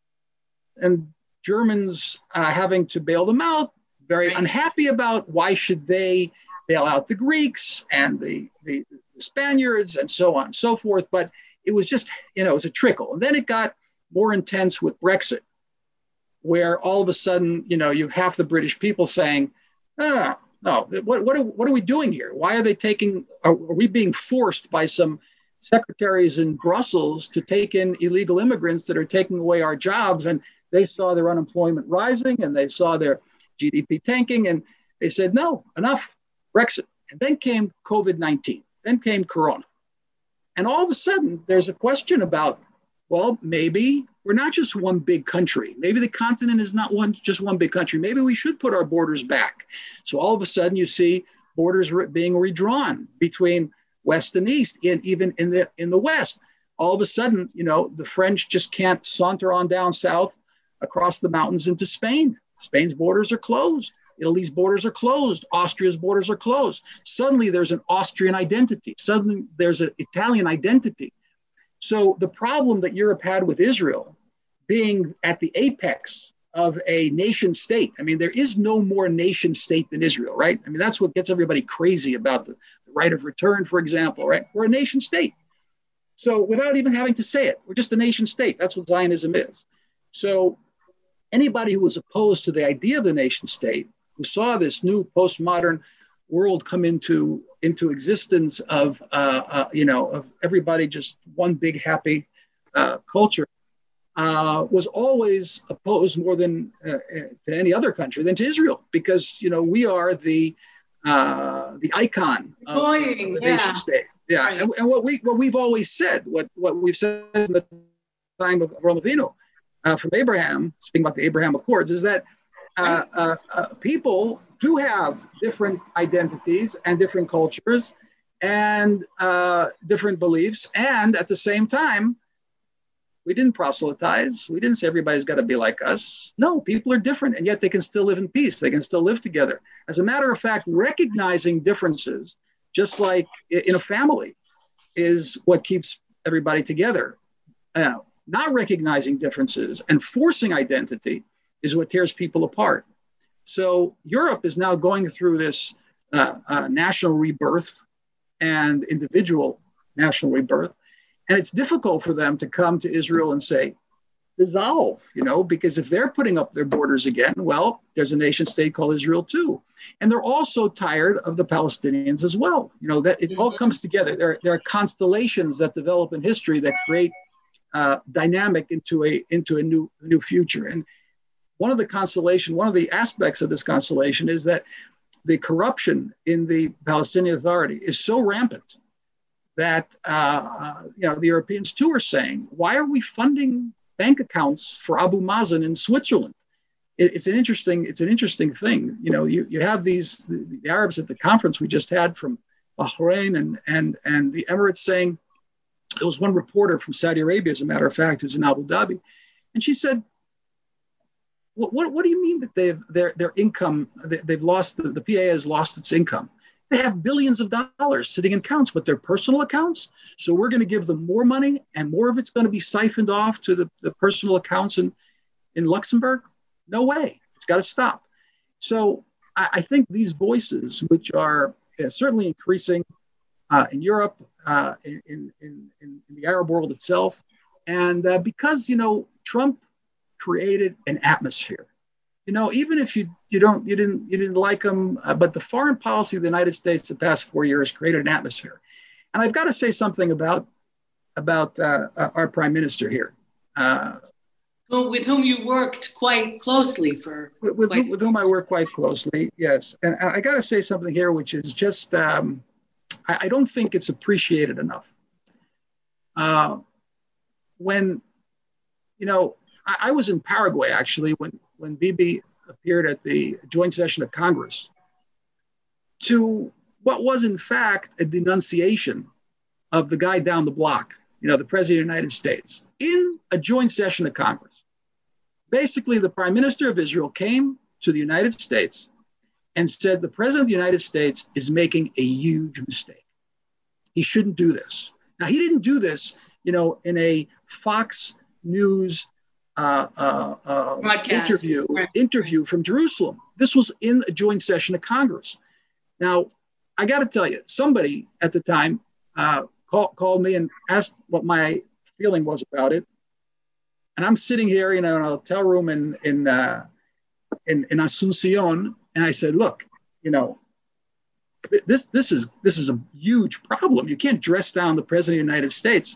and Germans uh, having to bail them out, very unhappy about why should they bail out the Greeks and the the, the Spaniards and so on and so forth, but it was just, you know, it was a trickle. And then it got more intense with Brexit, where all of a sudden, you know, you have half the British people saying, no, no, no, no. What, what, are, what are we doing here? Why are they taking, are, are we being forced by some secretaries in Brussels to take in illegal immigrants that are taking away our jobs? And they saw their unemployment rising and they saw their G D P tanking. And they said, no, enough, Brexit. And then came COVID nineteen, then came Corona. And all of a sudden, there's a question about, well, maybe we're not just one big country. Maybe the continent is not one just one big country. Maybe we should put our borders back. So all of a sudden, you see borders re- being redrawn between West and East, and even in the in the West. All of a sudden, you know, the French just can't saunter on down south across the mountains into Spain. Spain's borders are closed. Italy's borders are closed. Austria's borders are closed. Suddenly there's an Austrian identity. Suddenly there's an Italian identity. So the problem that Europe had with Israel being at the apex of a nation state, I mean, there is no more nation state than Israel, right? I mean, that's what gets everybody crazy about the, the right of return, for example, right? We're a nation state. So without even having to say it, we're just a nation state. That's what Zionism is. So anybody who was opposed to the idea of the nation state, who saw this new postmodern world come into, into existence of, uh, uh, you know, of everybody just one big happy uh, culture, uh, was always opposed more than uh, to any other country than to Israel, because, you know, we are the uh, the icon of, of the yeah. nation state. Yeah, right. and, and what we what we've always said, what what we've said in the time of Avraham Avinu, uh, from Abraham, speaking about the Abraham Accords, is that Uh, uh, uh, people do have different identities and different cultures and uh, different beliefs. And at the same time, we didn't proselytize. We didn't say everybody's got to be like us. No, people are different, and yet they can still live in peace. They can still live together. As a matter of fact, recognizing differences, just like in a family, is what keeps everybody together. Uh, not recognizing differences and forcing identity is what tears people apart. So Europe is now going through this uh, uh, national rebirth and individual national rebirth. And it's difficult for them to come to Israel and say, dissolve, you know, because if they're putting up their borders again, well, there's a nation state called Israel too. And they're also tired of the Palestinians as well. You know, that it all comes together. There, there are constellations that develop in history that create uh, dynamic into a into a new new future. And one of the constellation, one of the aspects of this constellation is that the corruption in the Palestinian Authority is so rampant that uh, uh, you know the Europeans too are saying, why are we funding bank accounts for Abu Mazen in Switzerland? it, it's an interesting it's an interesting thing. You know, you, you have these the, the Arabs at the conference we just had from Bahrain and and and the Emirates saying, there was one reporter from Saudi Arabia, as a matter of fact, who's in Abu Dhabi, and she said, What, what, what do you mean that they've their their income they, they've lost the, the P A has lost its income? They have billions of dollars sitting in accounts, but they're personal accounts. So we're going to give them more money, and more of it's going to be siphoned off to the, the personal accounts in, in Luxembourg? No way. It's got to stop. So I, I think these voices, which are uh, certainly increasing uh, in Europe, uh, in, in, in, in the Arab world itself, and uh, because, you know, Trump created an atmosphere. You know, even if you you don't you didn't you didn't like him, uh, but the foreign policy of the United States the past four years created an atmosphere. And I've got to say something about about uh, uh, our prime minister here, uh, well, with whom you worked quite closely for with, with, quite- whom, with whom I work quite closely. Yes, and I got to say something here, which is just um, I, I don't think it's appreciated enough. Uh, when you know. I was in Paraguay, actually, when, when Bibi appeared at the joint session of Congress to what was, in fact, a denunciation of the guy down the block, you know, the President of the United States, in a joint session of Congress. Basically, the Prime Minister of Israel came to the United States and said, the President of the United States is making a huge mistake. He shouldn't do this. Now, he didn't do this, you know, in a Fox News Uh, uh, uh, interview right. interview from Jerusalem. This was in a joint session of Congress. Now, I got to tell you, somebody at the time uh, call, called me and asked what my feeling was about it. And I'm sitting here, you know, in a hotel room in in uh, in, in Asuncion, and I said, "Look, you know, this this is this is a huge problem. You can't dress down the President of the United States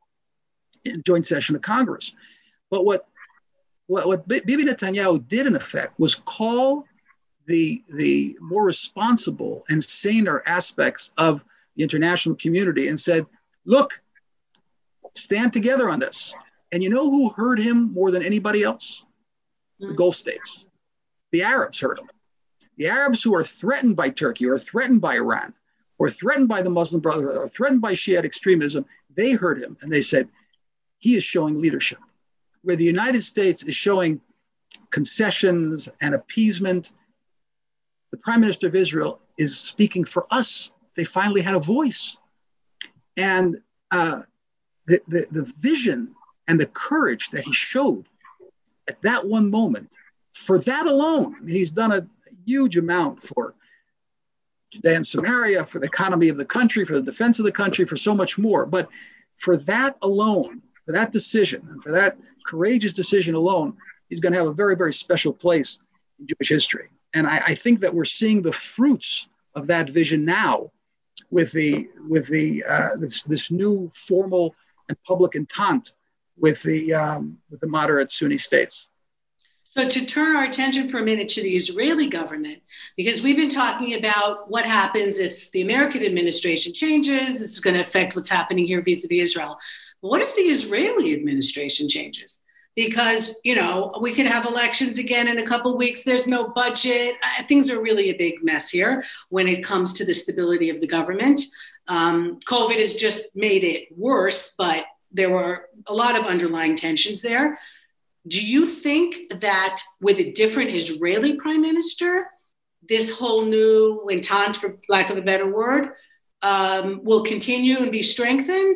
in joint session of Congress." But what, what, what Bibi Netanyahu did, in effect, was call the, the more responsible and saner aspects of the international community and said, look, stand together on this. And you know who heard him more than anybody else? The Gulf states. The Arabs heard him. The Arabs who are threatened by Turkey or threatened by Iran or threatened by the Muslim Brotherhood or threatened by Shiite extremism, they heard him and they said, he is showing leadership. Where the United States is showing concessions and appeasement, the Prime Minister of Israel is speaking for us. They finally had a voice. And uh, the, the, the vision and the courage that he showed at that one moment, for that alone, I mean, he's done a huge amount for Judea and Samaria, for the economy of the country, for the defense of the country, for so much more. But for that alone, for that decision, and for that courageous decision alone, he's going to have a very, very special place in Jewish history. And I, I think that we're seeing the fruits of that vision now with the with the uh, this, this new formal and public entente with the um, with the moderate Sunni states. So to turn our attention for a minute to the Israeli government, because we've been talking about what happens if the American administration changes, this is going to affect what's happening here vis-a-vis Israel. But what if the Israeli administration changes? Because, you know, we could have elections again in a couple of weeks. There's no budget. Uh, things are really a big mess here when it comes to the stability of the government. Um, COVID has just made it worse, but there were a lot of underlying tensions there. Do you think that with a different Israeli prime minister, this whole new entente, for lack of a better word, um, will continue and be strengthened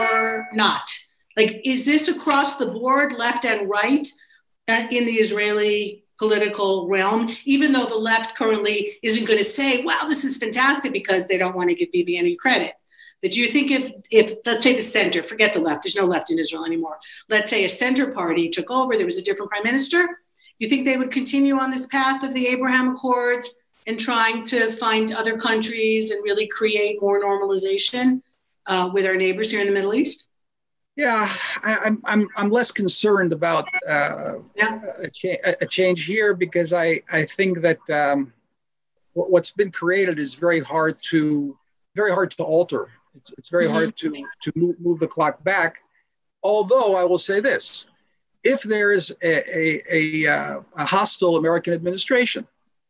or not? Like, is this across the board, left and right, uh, in the Israeli political realm, even though the left currently isn't going to say, wow, this is fantastic, because they don't want to give Bibi any credit? But do you think if, if let's say the center, forget the left, there's no left in Israel anymore. Let's say a center party took over, there was a different prime minister. You think they would continue on this path of the Abraham Accords and trying to find other countries and really create more normalization uh, with our neighbors here in the Middle East? Yeah, I, I'm I'm I'm less concerned about uh, yeah. a, cha- a change here, because I I think that um, what's been created is very hard to very hard to alter. It's it's very mm-hmm. hard to to move, move the clock back. Although I will say this, if there is a, a, a, uh, a hostile American administration,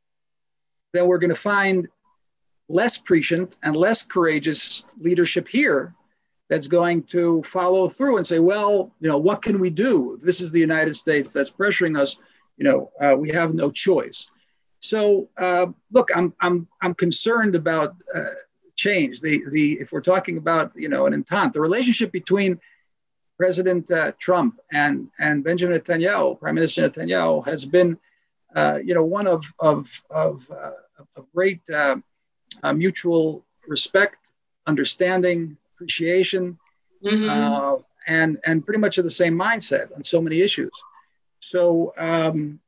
then we're going to find less prescient and less courageous leadership here that's going to follow through and say, well, you know, what can we do? If this is the United States that's pressuring us, you know, uh, we have no choice. So, uh, look, I'm I'm I'm concerned about uh, change. The the if we're talking about, you know, an entente, the relationship between President uh, Trump and and Benjamin Netanyahu, Prime Minister Netanyahu, has been, uh, you know, one of of of, uh, of great uh, uh, mutual respect, understanding, appreciation, mm-hmm. uh, and and pretty much of the same mindset on so many issues. So um,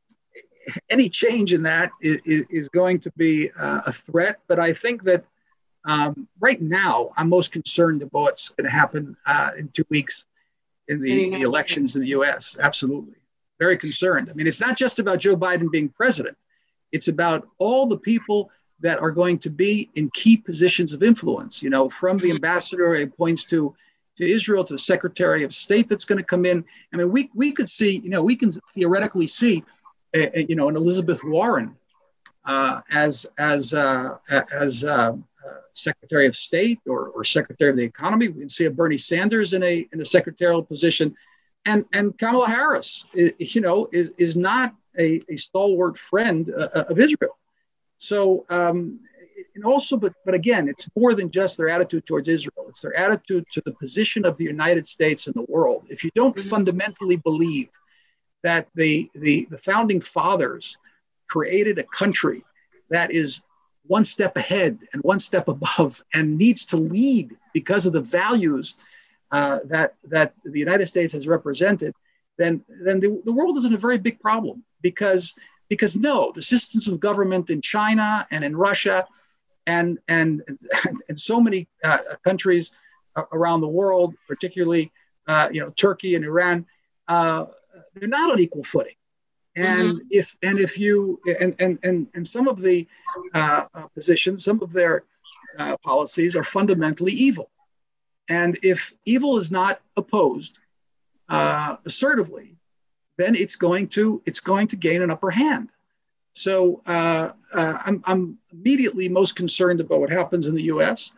any change in that is, is going to be uh, a threat. But I think that um, right now I'm most concerned about what's going to happen uh, in two weeks in the, the elections in the U S. Absolutely. Very concerned. I mean, it's not just about Joe Biden being president. It's about all the people that are going to be in key positions of influence, you know, from the ambassador who points to, to Israel, to the Secretary of State that's going to come in. I mean, we we could see, you know, we can theoretically see, uh, you know, an Elizabeth Warren uh, as as uh, as uh, uh, Secretary of State or, or Secretary of the Economy. We can see a Bernie Sanders in a in a secretarial position, and and Kamala Harris, you know, is is not a, a stalwart friend uh, of Israel. So, um, and also, but but again, it's more than just their attitude towards Israel. It's their attitude to the position of the United States in the world. If you don't fundamentally believe that the the, the founding fathers created a country that is one step ahead and one step above and needs to lead because of the values uh, that that the United States has represented, then then the, the world is in a very big problem because. Because no, the systems of government in China and in Russia and and and so many uh, countries around the world, particularly uh, you know Turkey and Iran, uh, they're not on equal footing. And mm-hmm. if and if you and and and and some of the uh, positions, some of their uh, policies are fundamentally evil. And if evil is not opposed uh, assertively, then it's going to it's going to gain an upper hand. So uh, uh, I'm, I'm immediately most concerned about what happens in the U S.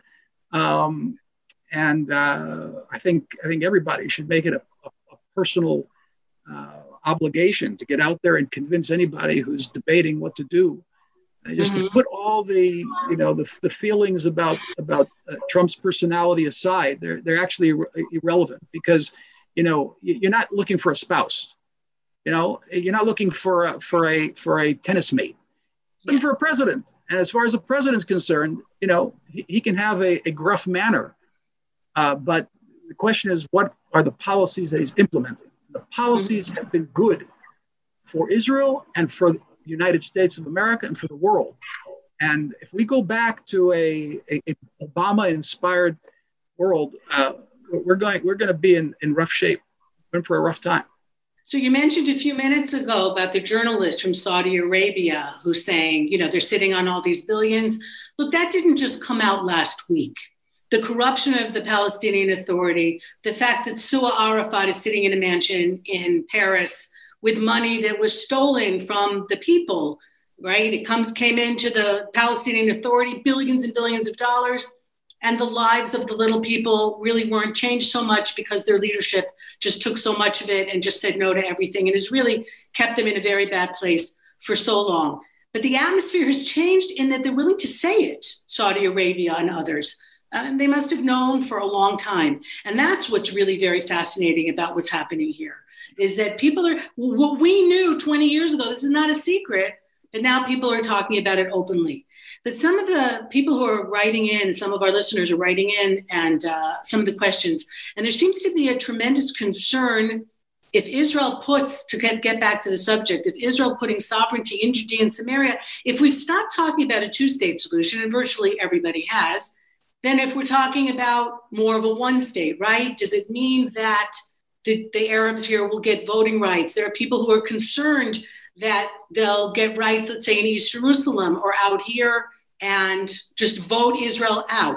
Um, and uh, I think I think everybody should make it a, a, a personal uh, obligation to get out there and convince anybody who's debating what to do, uh, just mm-hmm. to put all the you know the, the feelings about about uh, Trump's personality aside. They're they're actually ir- irrelevant because you know you're not looking for a spouse. You know, you're not looking for a, for a for a tennis mate. You're looking for a president. And as far as the president's concerned, you know, he, he can have a, a gruff manner. Uh, but the question is, what are the policies that he's implementing? The policies have been good for Israel and for the United States of America and for the world. And if we go back to a, a, a Obama-inspired world, uh, we're going we're going to be in, in rough shape. We're in for a rough time. So you mentioned a few minutes ago about the journalist from Saudi Arabia who's saying, you know, they're sitting on all these billions. Look, that didn't just come out last week. The corruption of the Palestinian Authority, the fact that Suwa Arafat is sitting in a mansion in Paris with money that was stolen from the people, right? It comes came into the Palestinian Authority, billions and billions of dollars. And the lives of the little people really weren't changed so much because their leadership just took so much of it and just said no to everything and has really kept them in a very bad place for so long. But the atmosphere has changed in that they're willing to say it, Saudi Arabia and others. Um, they must have known for a long time. And that's what's really very fascinating about what's happening here, is that people are, what we knew twenty years ago, this is not a secret, but now people are talking about it openly. But some of the people who are writing in, some of our listeners are writing in and uh, some of the questions, and there seems to be a tremendous concern if Israel puts, to get, get back to the subject, if Israel putting sovereignty in Judea and Samaria, if we've stopped talking about a two-state solution, and virtually everybody has, then if we're talking about more of a one-state, right, does it mean that the, the Arabs here will get voting rights? There are people who are concerned that they'll get rights, let's say in East Jerusalem or out here, and just vote Israel out.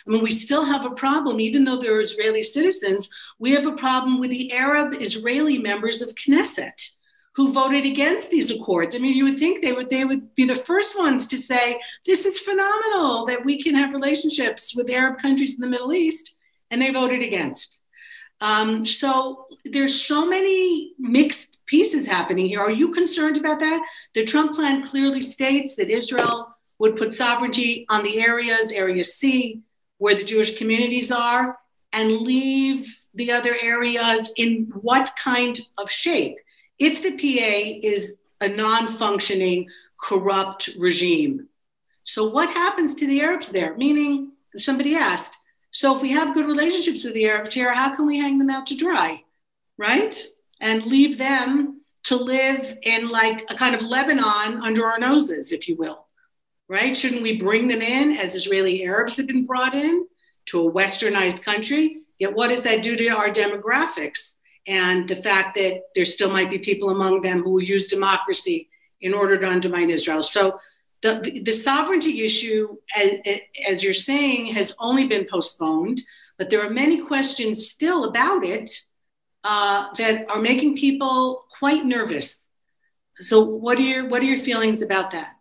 I mean, we still have a problem, even though they're Israeli citizens, we have a problem with the Arab Israeli members of Knesset who voted against these accords. I mean, you would think they would they would be the first ones to say, this is phenomenal that we can have relationships with Arab countries in the Middle East, and they voted against. Um, so there's so many mixed pieces happening here. Are you concerned about that? The Trump plan clearly states that Israel would put sovereignty on the areas, Area C, where the Jewish communities are, and leave the other areas in what kind of shape? If the P A is a non-functioning, corrupt regime. So what happens to the Arabs there? Meaning, somebody asked, so if we have good relationships with the Arabs here, how can we hang them out to dry, right? And leave them to live in like a kind of Lebanon under our noses, if you will, right? Shouldn't we bring them in as Israeli Arabs have been brought in to a westernized country? Yet what does that do to our demographics? And the fact that there still might be people among them who will use democracy in order to undermine Israel. So the, the, the sovereignty issue, as, as you're saying, has only been postponed, but there are many questions still about it uh, that are making people quite nervous. So what are your, what are your feelings about that?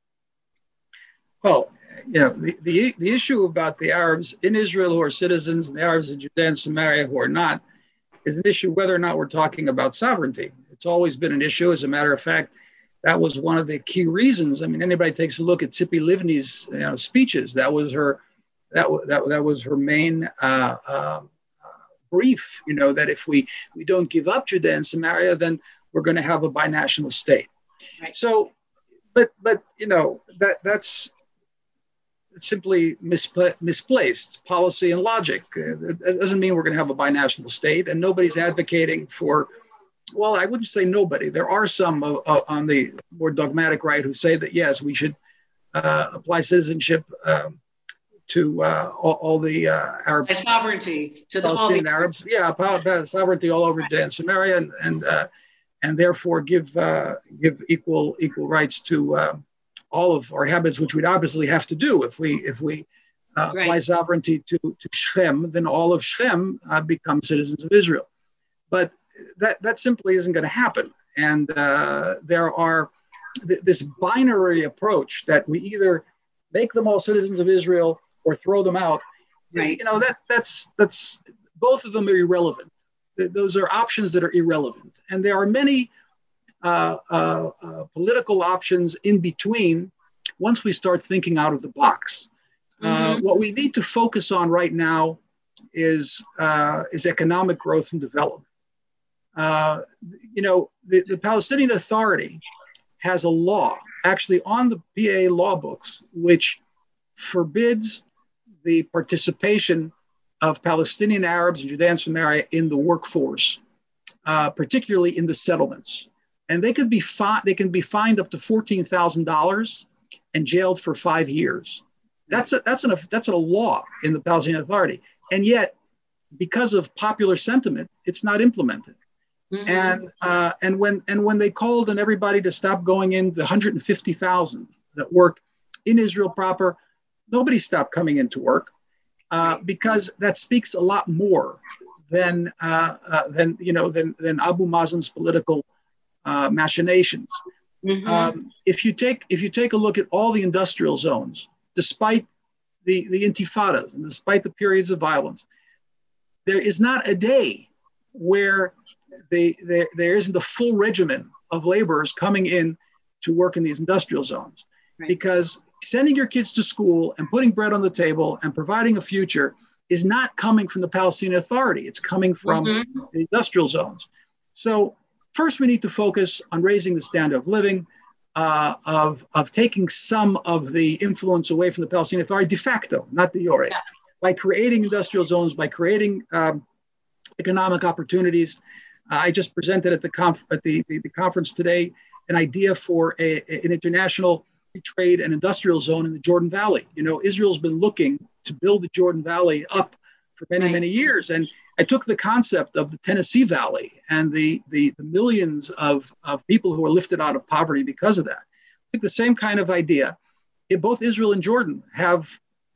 Well, you know, the, the, the issue about the Arabs in Israel who are citizens and the Arabs in Judea and Samaria who are not is an issue whether or not we're talking about sovereignty. It's always been an issue. As a matter of fact, that was one of the key reasons. I mean, anybody takes a look at Tzipi Livni's you know, speeches. That was her, that that that was her main uh, uh, brief. You know, that if we we don't give up Judea and Samaria, then we're going to have a binational state. Right. So, but but you know that that's simply mispla- misplaced policy and logic. It doesn't mean we're going to have a binational state, and nobody's advocating for, well, I wouldn't say nobody. There are some uh, uh, on the more dogmatic right who say that, yes, we should uh, apply citizenship uh, to uh, all, all the uh, Arab sovereignty to the Palestinian the- Arabs. Yeah, sovereignty all over Judea and Samaria, and and, uh, and therefore give uh, give equal equal rights to uh, all of our inhabitants, which we'd obviously have to do if we if we uh, right. apply sovereignty to, to Shechem, then all of Shechem uh, become citizens of Israel. But that that simply isn't going to happen. And uh, there are th- this binary approach that we either make them all citizens of Israel or throw them out. Right. You know, that that's that's both of them are irrelevant. Th- those are options that are irrelevant. And there are many Uh, uh, uh, political options in between once we start thinking out of the box. Mm-hmm. Uh, what we need to focus on right now is, uh, is economic growth and development. Uh, you know, the, the Palestinian Authority has a law, actually on the P A law books, which forbids the participation of Palestinian Arabs and Judea and Samaria in the workforce, uh, particularly in the settlements. And they could be fi- they can be fined up to fourteen thousand dollars and jailed for five years. That's a, that's an that's a law in the Palestinian Authority. And yet, because of popular sentiment, it's not implemented. Mm-hmm. And uh, and when and when they called on everybody to stop going in, the one hundred fifty thousand that work in Israel proper, nobody stopped coming into work uh, because that speaks a lot more than uh, uh, than you know than than Abu Mazen's political uh, machinations. Mm-hmm. Um, if you take if you take a look at all the industrial zones, despite the the intifadas and despite the periods of violence, there is not a day where they, there, there isn't a full regimen of laborers coming in to work in these industrial zones. Right. Because sending your kids to school and putting bread on the table and providing a future is not coming from the Palestinian Authority. It's coming from mm-hmm. the industrial zones. So first we need to focus on raising the standard of living, uh, of, of taking some of the influence away from the Palestinian Authority de facto, not de jure, yeah. by creating industrial zones, by creating um, economic opportunities. Uh, I just presented at the conf- at the, the, the conference today an idea for a, a, an international trade and industrial zone in the Jordan Valley. You know, Israel's been looking to build the Jordan Valley up for many, right. many years. And I took the concept of the Tennessee Valley and the, the, the millions of, of people who are lifted out of poverty because of that. I took the same kind of idea. If both Israel and Jordan have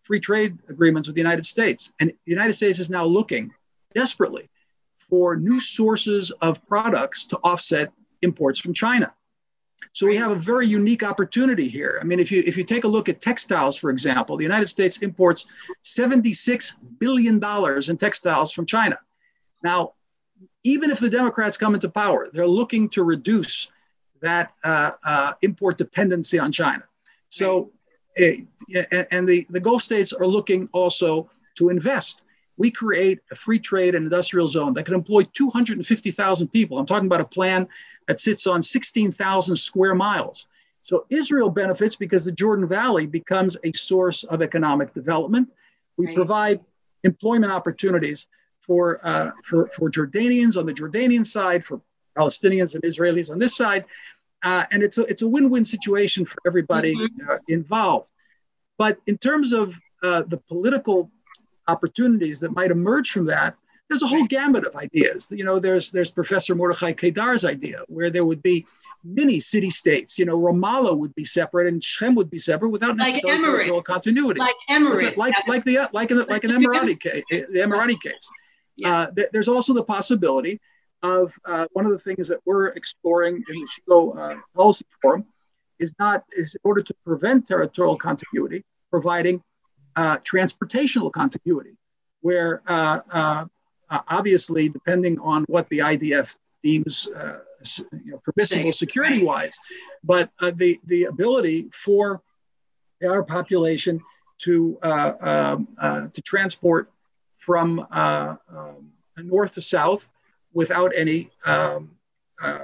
free trade agreements with the United States. And the United States is now looking desperately for new sources of products to offset imports from China. So we have a very unique opportunity here. I mean, if you if you take a look at textiles, for example, the United States imports seventy-six billion dollars in textiles from China. Now, even if the Democrats come into power, they're looking to reduce that uh, uh, import dependency on China. So, uh, and the, the Gulf states are looking also to invest. We create a free trade and industrial zone that can employ two hundred fifty thousand people. I'm talking about a plan that sits on sixteen thousand square miles. So Israel benefits because the Jordan Valley becomes a source of economic development. We right. provide employment opportunities for, uh, for, for Jordanians on the Jordanian side, for Palestinians and Israelis on this side. Uh, and it's a, it's a win-win situation for everybody mm-hmm. uh, involved. But in terms of uh, the political opportunities that might emerge from that, there's a whole gamut of ideas. You know, there's there's Professor Mordechai Kedar's idea, where there would be mini city-states. You know, Ramallah would be separate and Shem would be separate without necessarily like territorial continuity. Like Emirates. Like like the like an like an Emirati case, the Emirati case. Yeah. Uh, th- there's also the possibility of uh, one of the things that we're exploring in the Shiloh uh, Policy Forum is not is in order to prevent territorial continuity, providing uh, transportational continuity, where uh, uh, uh, obviously depending on what the I D F deems uh, you know, permissible security-wise, but uh, the the ability for our population to uh, um, uh, to transport from uh, um, north to south without any, um, uh,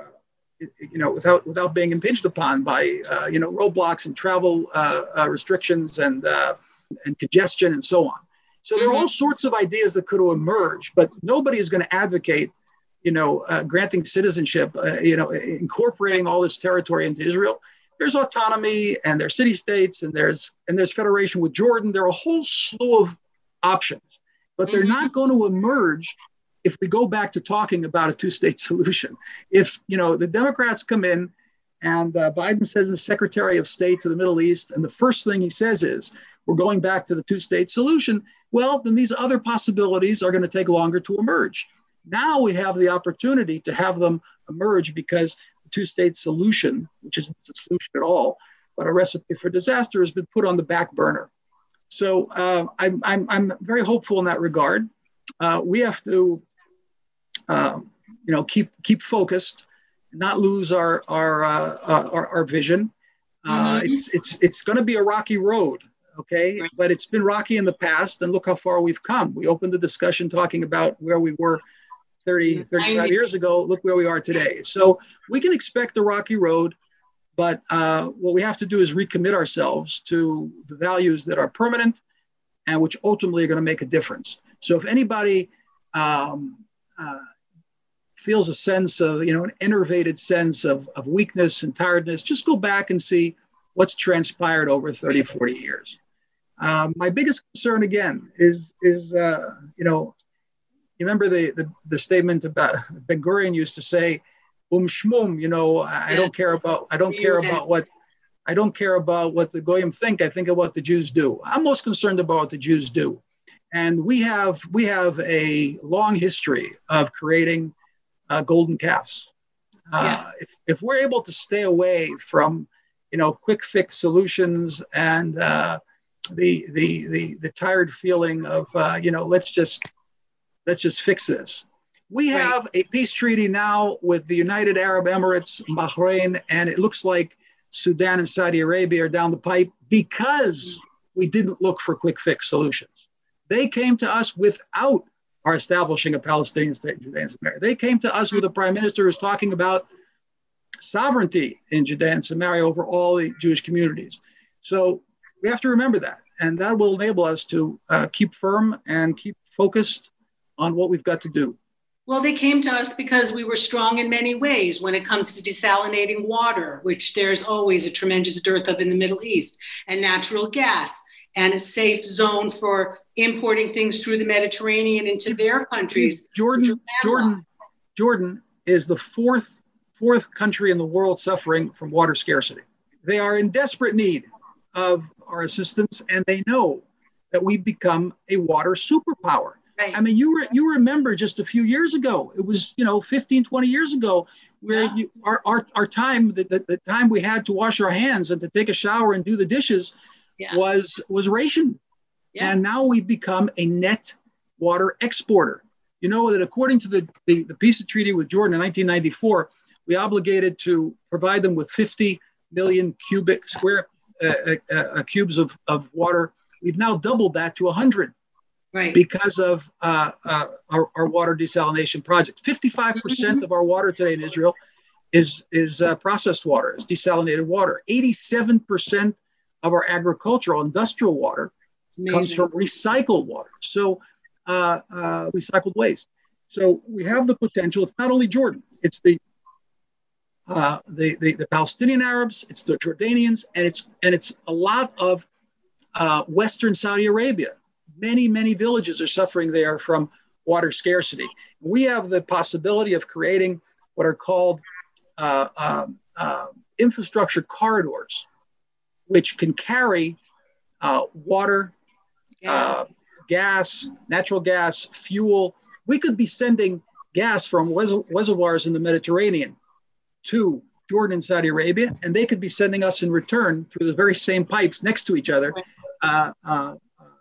you know, without without being impinged upon by, uh, you know, roadblocks and travel uh, uh, restrictions and uh, and congestion and so on. So there are all sorts of ideas that could emerge, but nobody is going to advocate, you know, uh, granting citizenship, uh, you know, incorporating all this territory into Israel. There's autonomy and there's city states and there's and there's federation with Jordan. There are a whole slew of options. But they're mm-hmm. not going to emerge if we go back to talking about a two-state solution. If, you know, the Democrats come in and uh, Biden says the Secretary of State to the Middle East, and the first thing he says is, we're going back to the two-state solution, well, then these other possibilities are going to take longer to emerge. Now we have the opportunity to have them emerge because the two-state solution, which isn't a solution at all, but a recipe for disaster, has been put on the back burner. So uh, I'm, I'm, I'm very hopeful in that regard. Uh, we have to, um, you know, keep keep focused, not lose our our uh, uh, our, our vision. Uh, mm-hmm. It's it's it's going to be a rocky road, okay? Right. But it's been rocky in the past, and look how far we've come. We opened the discussion talking about where we were thirty, thirty-five years ago. Look where we are today. So we can expect a rocky road. But uh, what we have to do is recommit ourselves to the values that are permanent and which ultimately are going to make a difference. So if anybody um, uh, feels a sense of, you know, an enervated sense of, of weakness and tiredness, just go back and see what's transpired over thirty, forty years. Um, my biggest concern, again, is, is uh, you know, you remember the, the, the statement about Ben Gurion used to say, Um shmum, you know, I don't care about, I don't care about what, I don't care about what the Goyim think. I think of what the Jews do. I'm most concerned about what the Jews do. And we have, we have a long history of creating uh, golden calves. Uh, yeah. if, if we're able to stay away from, you know, quick fix solutions and uh, the, the, the, the tired feeling of, uh, you know, let's just, let's just fix this. We have right. a peace treaty now with the United Arab Emirates, Bahrain, and it looks like Sudan and Saudi Arabia are down the pipe because we didn't look for quick fix solutions. They came to us without our establishing a Palestinian state in Judea and Samaria. They came to us with a prime minister who's talking about sovereignty in Judea and Samaria over all the Jewish communities. So we have to remember that, and that will enable us to uh, keep firm and keep focused on what we've got to do. Well, they came to us because we were strong in many ways when it comes to desalinating water, which there's always a tremendous dearth of in the Middle East, and natural gas, and a safe zone for importing things through the Mediterranean into their countries. Jordan, Jordan, Jordan is the fourth, fourth country in the world suffering from water scarcity. They are in desperate need of our assistance, and they know that we become a water superpower. Right. I mean, you re- you remember just a few years ago, it was, you know, fifteen, twenty years ago, where Yeah. you, our, our, our time, the, the, the time we had to wash our hands and to take a shower and do the dishes Yeah. was, was rationed. Yeah. And now we've become a net water exporter. You know that according to the, the, the peace treaty with Jordan in nineteen ninety-four, we obligated to provide them with fifty million cubic square uh, uh, uh, cubes of, of water. We've now doubled that to one hundred. Right. Because of uh, uh, our, our water desalination project. fifty-five percent of our water today in Israel is, is uh, processed water, is desalinated water. eighty-seven percent of our agricultural industrial water comes from recycled water. So uh, uh, recycled waste. So we have the potential. It's not only Jordan, it's the, uh, the, the, the Palestinian Arabs, it's the Jordanians, and it's, and it's a lot of uh, Western Saudi Arabia. Many, many villages are suffering there from water scarcity. We have the possibility of creating what are called uh, uh, uh, infrastructure corridors, which can carry uh, water, Yes. uh, gas, natural gas, fuel. We could be sending gas from res- reservoirs in the Mediterranean to Jordan and Saudi Arabia, and they could be sending us in return through the very same pipes next to each other, uh, uh,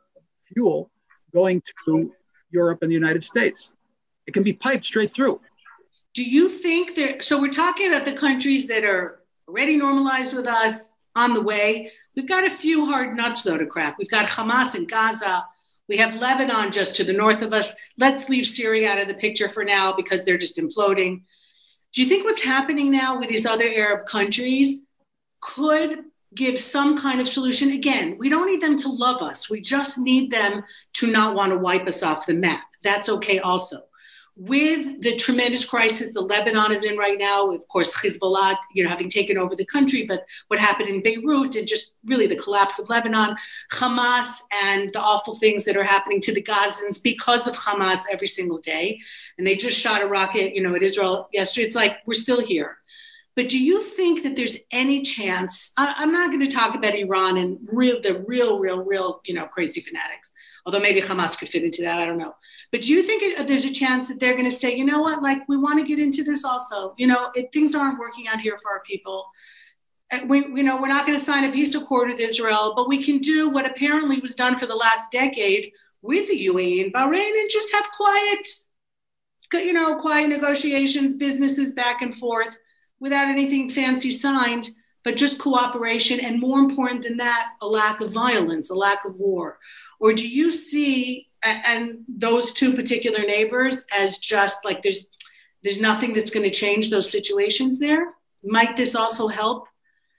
fuel going to Europe and the United States. It can be piped straight through. Do you think there, so we're talking about the countries that are already normalized with us, on the way. We've got a few hard nuts though to crack. We've got Hamas in Gaza. We have Lebanon just to the north of us. Let's leave Syria out of the picture for now because they're just imploding. Do you think what's happening now with these other Arab countries could give some kind of solution? Again, we don't need them to love us. We just need them to not want to wipe us off the map. That's okay also. With the tremendous crisis that Lebanon is in right now, of course, Hezbollah, you know, having taken over the country, but what happened in Beirut and just really the collapse of Lebanon, Hamas and the awful things that are happening to the Gazans because of Hamas every single day. And they just shot a rocket, you know, at Israel yesterday. It's like, we're still here. But do you think that there's any chance, I, I'm not going to talk about Iran and real, the real, real, real, you know, crazy fanatics, although maybe Hamas could fit into that, I don't know. But do you think it, there's a chance that they're going to say, you know what, like, we want to get into this also. You know, it, things aren't working out here for our people. We, you know, we're not going to sign a peace accord with Israel, but we can do what apparently was done for the last decade with the U A E and Bahrain and just have quiet, you know, quiet negotiations, businesses back and forth, without anything fancy signed, but just cooperation. And more important than that, a lack of violence, a lack of war. Or do you see, and those two particular neighbors as just like there's there's nothing that's going to change those situations there? Might this also help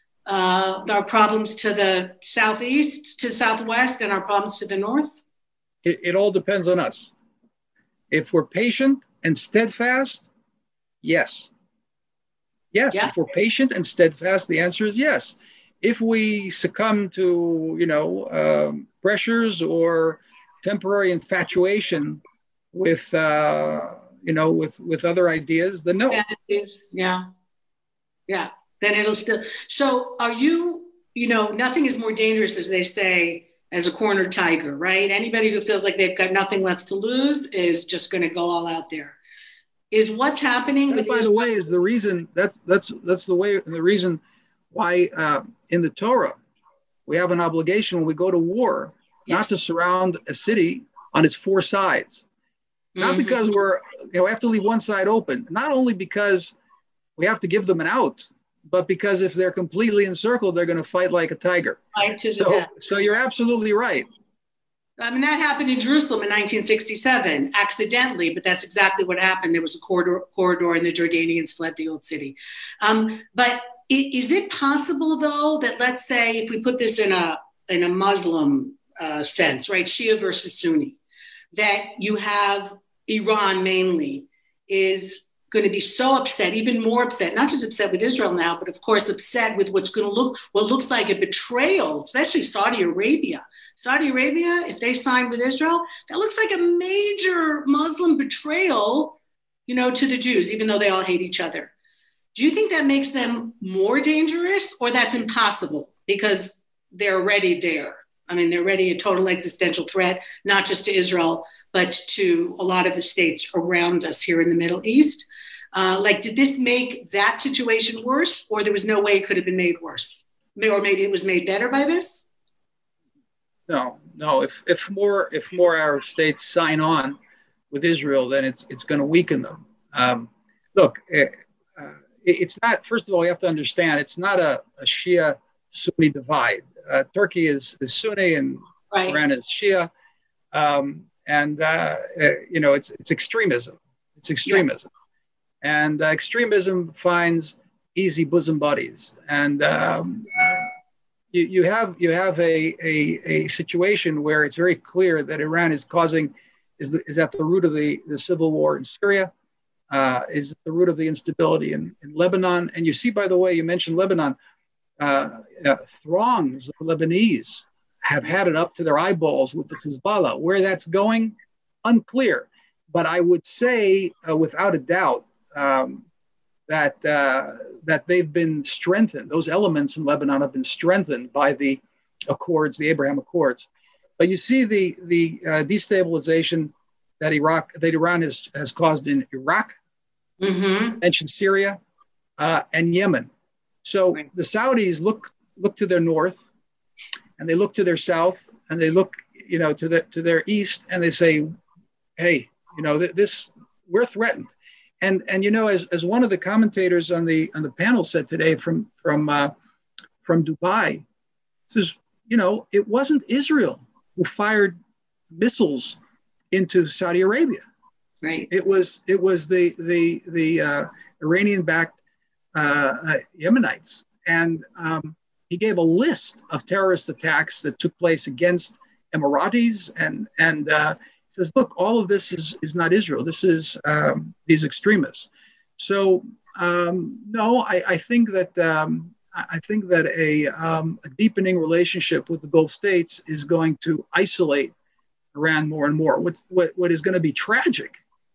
uh, our problems to the southeast, to southwest, and our problems to the north? It, it all depends on us. If we're patient and steadfast, yes. Yes, yeah. If we're patient and steadfast, the answer is yes. If we succumb to, you know, um, pressures or temporary infatuation with, uh, you know, with, with other ideas, then no. Yeah, yeah. Then it'll still. So are you, you know, nothing is more dangerous, as they say, as a cornered tiger, right? Anybody who feels like they've got nothing left to lose is just going to go all out there. Is what's happening that, with by the way, is the reason that's that's that's the way the reason why uh, in the Torah we have an obligation when we go to war, yes, not to surround a city on its four sides, not mm-hmm. because we're you know we have to leave one side open, not only because we have to give them an out, but because if they're completely encircled, they're going to fight like a tiger. Fight to the so, death. So you're absolutely right. I mean, that happened in Jerusalem in nineteen sixty-seven, accidentally, but that's exactly what happened. There was a corridor, corridor and the Jordanians fled the old city. Um, but is it possible, though, that let's say if we put this in a in a Muslim uh, sense, right, Shia versus Sunni, that you have Iran mainly is going to be so upset, even more upset, not just upset with Israel now, but of course upset with what's going to look, what looks like a betrayal, especially Saudi Arabia. Saudi Arabia, if they sign with Israel, that looks like a major Muslim betrayal, you know, to the Jews, even though they all hate each other. Do you think that makes them more dangerous, or that's impossible because they're already there? I mean, they're already a total existential threat, not just to Israel, but to a lot of the states around us here in the Middle East. Uh, like, did this make that situation worse, or there was no way it could have been made worse? Or maybe it was made better by this? No, no. If if more if more Arab states sign on with Israel, then it's it's going to weaken them. Um, look, uh, it's not. First of all, you have to understand it's not a, a Shia Sunni divide. Uh, Turkey is, is Sunni and right. Iran is Shia, um, and uh, uh, you know it's it's extremism. It's extremism, yeah. and uh, extremism finds easy bosom buddies, and um, you you have you have a, a a situation where it's very clear that Iran is causing is the, is at the root of the, the civil war in Syria, uh, is at the root of the instability in, in Lebanon, and you see, by the way, you mentioned Lebanon. Uh, uh, throngs of Lebanese have had it up to their eyeballs with the Hezbollah. Where that's going, unclear. But I would say, uh, without a doubt, um, that uh, that they've been strengthened. Those elements in Lebanon have been strengthened by the Accords, the Abraham Accords. But you see the the uh, destabilization that Iraq, that Iran has has caused in Iraq, mm-hmm. mentioned Syria, uh, and Yemen. So the Saudis look look to their north, and they look to their south, and they look, you know, to the to their east, and they say, "Hey, you know, th- this we're threatened." And and you know, as as one of the commentators on the on the panel said today from from uh, from Dubai, says, you know, it wasn't Israel who fired missiles into Saudi Arabia. Right. It was it was the the the uh, Iranian-backed Uh, uh, Yemenites, and um, he gave a list of terrorist attacks that took place against Emiratis, and and uh, he says, look, all of this is is not Israel. This is um, these extremists. So um, no, I, I think that um, I think that a, um, a deepening relationship with the Gulf states is going to isolate Iran more and more. What what, what is going to be tragic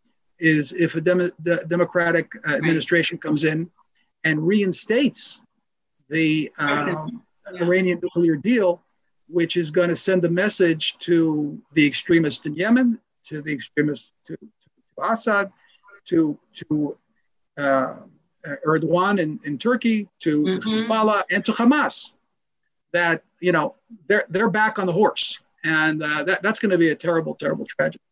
is if a dem- de- democratic uh, administration comes in and reinstates the um, yeah. Iranian nuclear deal, which is going to send a message to the extremists in Yemen, to the extremists to, to, to Assad, to to uh, Erdogan in, in Turkey, to mm-hmm. Hezbollah, and to Hamas, that, you know, they're they're back on the horse, and uh, that that's going to be a terrible, terrible tragedy.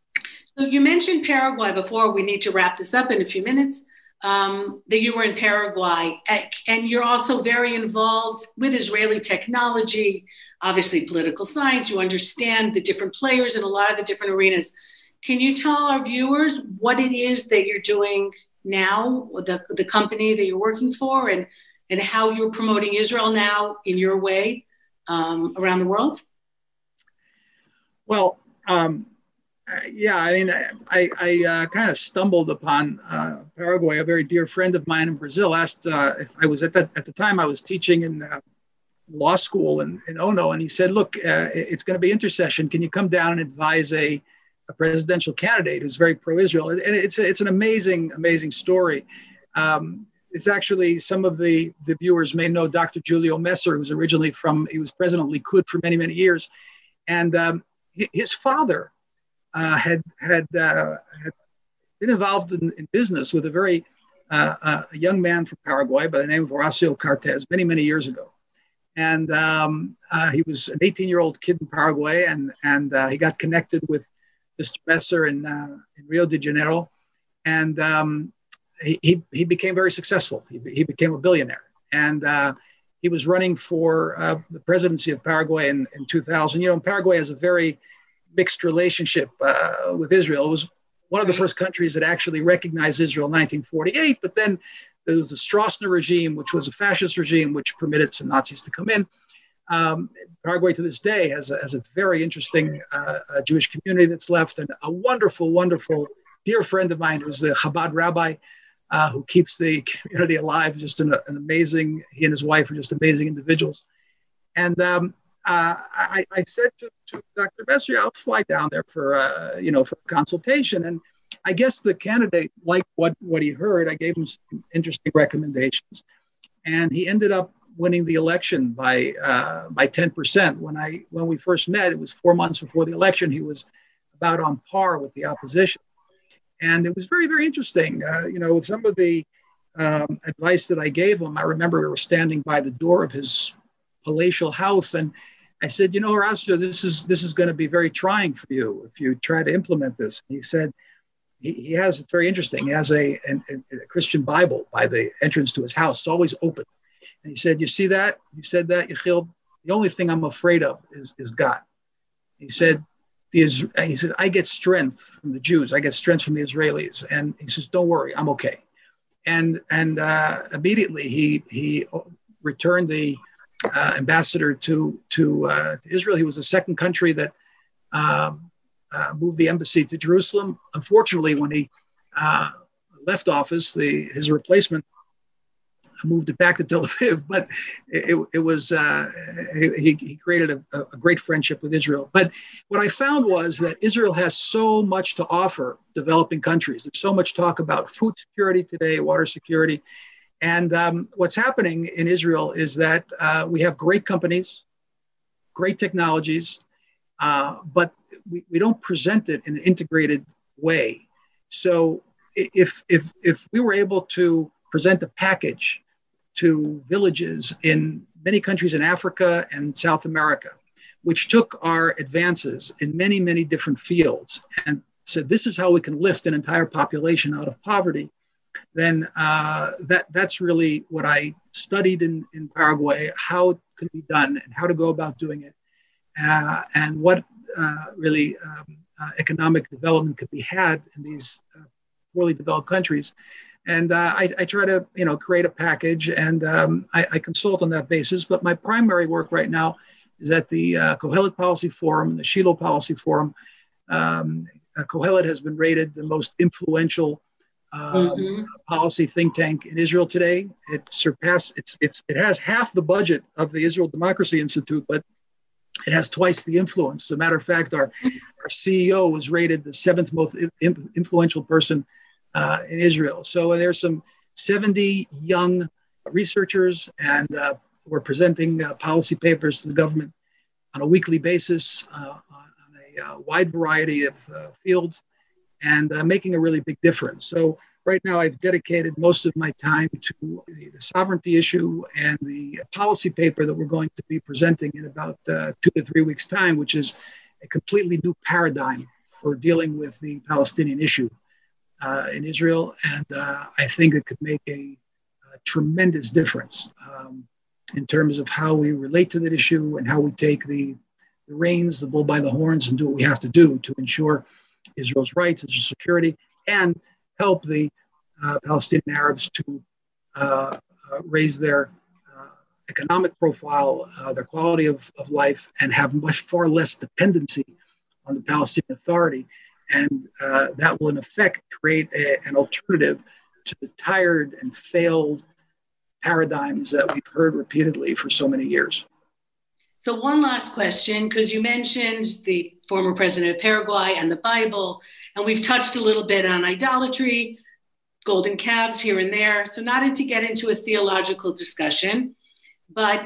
So you mentioned Paraguay before. We need to wrap this up in a few minutes. Um, that you were in Paraguay, and you're also very involved with Israeli technology, obviously political science. You understand the different players in a lot of the different arenas. Can you tell our viewers what it is that you're doing now, the, the company that you're working for, and, and how you're promoting Israel now in your way um, around the world? Well, um, Uh, yeah, I mean, I, I uh, kind of stumbled upon uh, Paraguay. A very dear friend of mine in Brazil asked uh, if I was at that at the time I was teaching in uh, law school in, in Ono, and he said, "Look, uh, it's going to be intercession. Can you come down and advise a, a presidential candidate who's very pro-Israel?" And it's a, it's an amazing, amazing story. Um, it's actually, some of the, the viewers may know Doctor Julio Messer, who's originally from, he was president of Likud for many, many years, and um, his father. Uh, had had, uh, had been involved in, in business with a very uh, uh, a young man from Paraguay by the name of Horacio Cartes many, many years ago. And um, uh, he was an eighteen-year-old kid in Paraguay, and, and uh, he got connected with Mister Messer in, uh, in Rio de Janeiro. And um, he, he, he became very successful. He, he became a billionaire. And uh, he was running for uh, the presidency of Paraguay in, in two thousand. You know, Paraguay has a very mixed relationship uh, with Israel. It was one of the first countries that actually recognized Israel in nineteen forty-eight, but then there was the Stroessner regime, which was a fascist regime, which permitted some Nazis to come in. Um, Paraguay to this day has a, has a very interesting uh, uh, Jewish community that's left, and a wonderful, wonderful dear friend of mine who's the Chabad rabbi uh, who keeps the community alive, just an, an amazing, he and his wife are just amazing individuals. And um, Uh, I, I said to, to Doctor Messer, I'll fly down there for, uh, you know, for a consultation. And I guess the candidate liked what, what he heard. I gave him some interesting recommendations. And he ended up winning the election by uh, by ten percent. When I when we first met, it was four months before the election. He was about on par with the opposition, and it was very very interesting. Uh, you know, with some of the um, advice that I gave him, I remember we were standing by the door of his palatial house, and I said, you know, Horacio, this is this is going to be very trying for you if you try to implement this. He said he, he has, it's very interesting, he has a, a, a Christian Bible by the entrance to his house. It's always open. And he said, you see that? He said that, Yechiel, the only thing I'm afraid of is, is God. He said, the, he said, I get strength from the Jews. I get strength from the Israelis. And he says, don't worry, I'm okay. And and uh, immediately he he returned the Uh, ambassador to to, uh, to Israel. He was the second country that um, uh, moved the embassy to Jerusalem. Unfortunately, when he uh, left office, the his replacement moved it back to Tel Aviv. But it, it, it was uh, he, he created a, a great friendship with Israel. But what I found was that Israel has so much to offer developing countries. There's so much talk about food security today, water security. And um, what's happening in Israel is that uh, we have great companies, great technologies, uh, but we, we don't present it in an integrated way. So if, if, if we were able to present a package to villages in many countries in Africa and South America, which took our advances in many, many different fields and said, this is how we can lift an entire population out of poverty, then uh, that that's really what I studied in, in Paraguay, how it could be done and how to go about doing it, uh, and what uh, really um, uh, economic development could be had in these uh, poorly developed countries. And uh, I, I try to, you know, create a package, and um, I, I consult on that basis. But my primary work right now is at the uh, Kohelet Policy Forum and the Shiloh Policy Forum. Um, uh, Kohelet has been rated the most influential Um, mm-hmm. policy think tank in Israel today. It surpassed it's it's it has half the budget of the Israel Democracy Institute, but it has twice the influence. As a matter of fact, our our C E O was rated the seventh most in, influential person uh, in Israel. So there's some seventy young researchers, and uh, we're presenting uh, policy papers to the government on a weekly basis uh, on a uh, wide variety of uh, fields, and uh, making a really big difference. So right now I've dedicated most of my time to the, the sovereignty issue and the policy paper that we're going to be presenting in about uh, two to three weeks' time, which is a completely new paradigm for dealing with the Palestinian issue uh, in Israel. And uh, I think it could make a, a tremendous difference um, in terms of how we relate to that issue and how we take the, the reins, the bull by the horns, and do what we have to do to ensure Israel's rights, Israel's security, and help the uh, Palestinian Arabs to uh, uh, raise their uh, economic profile, uh, their quality of, of life, and have much far less dependency on the Palestinian Authority. And uh, that will, in effect, create a, an alternative to the tired and failed paradigms that we've heard repeatedly for so many years. So one last question, because you mentioned the former president of Paraguay and the Bible, and we've touched a little bit on idolatry, golden calves here and there. So not to get into a theological discussion, but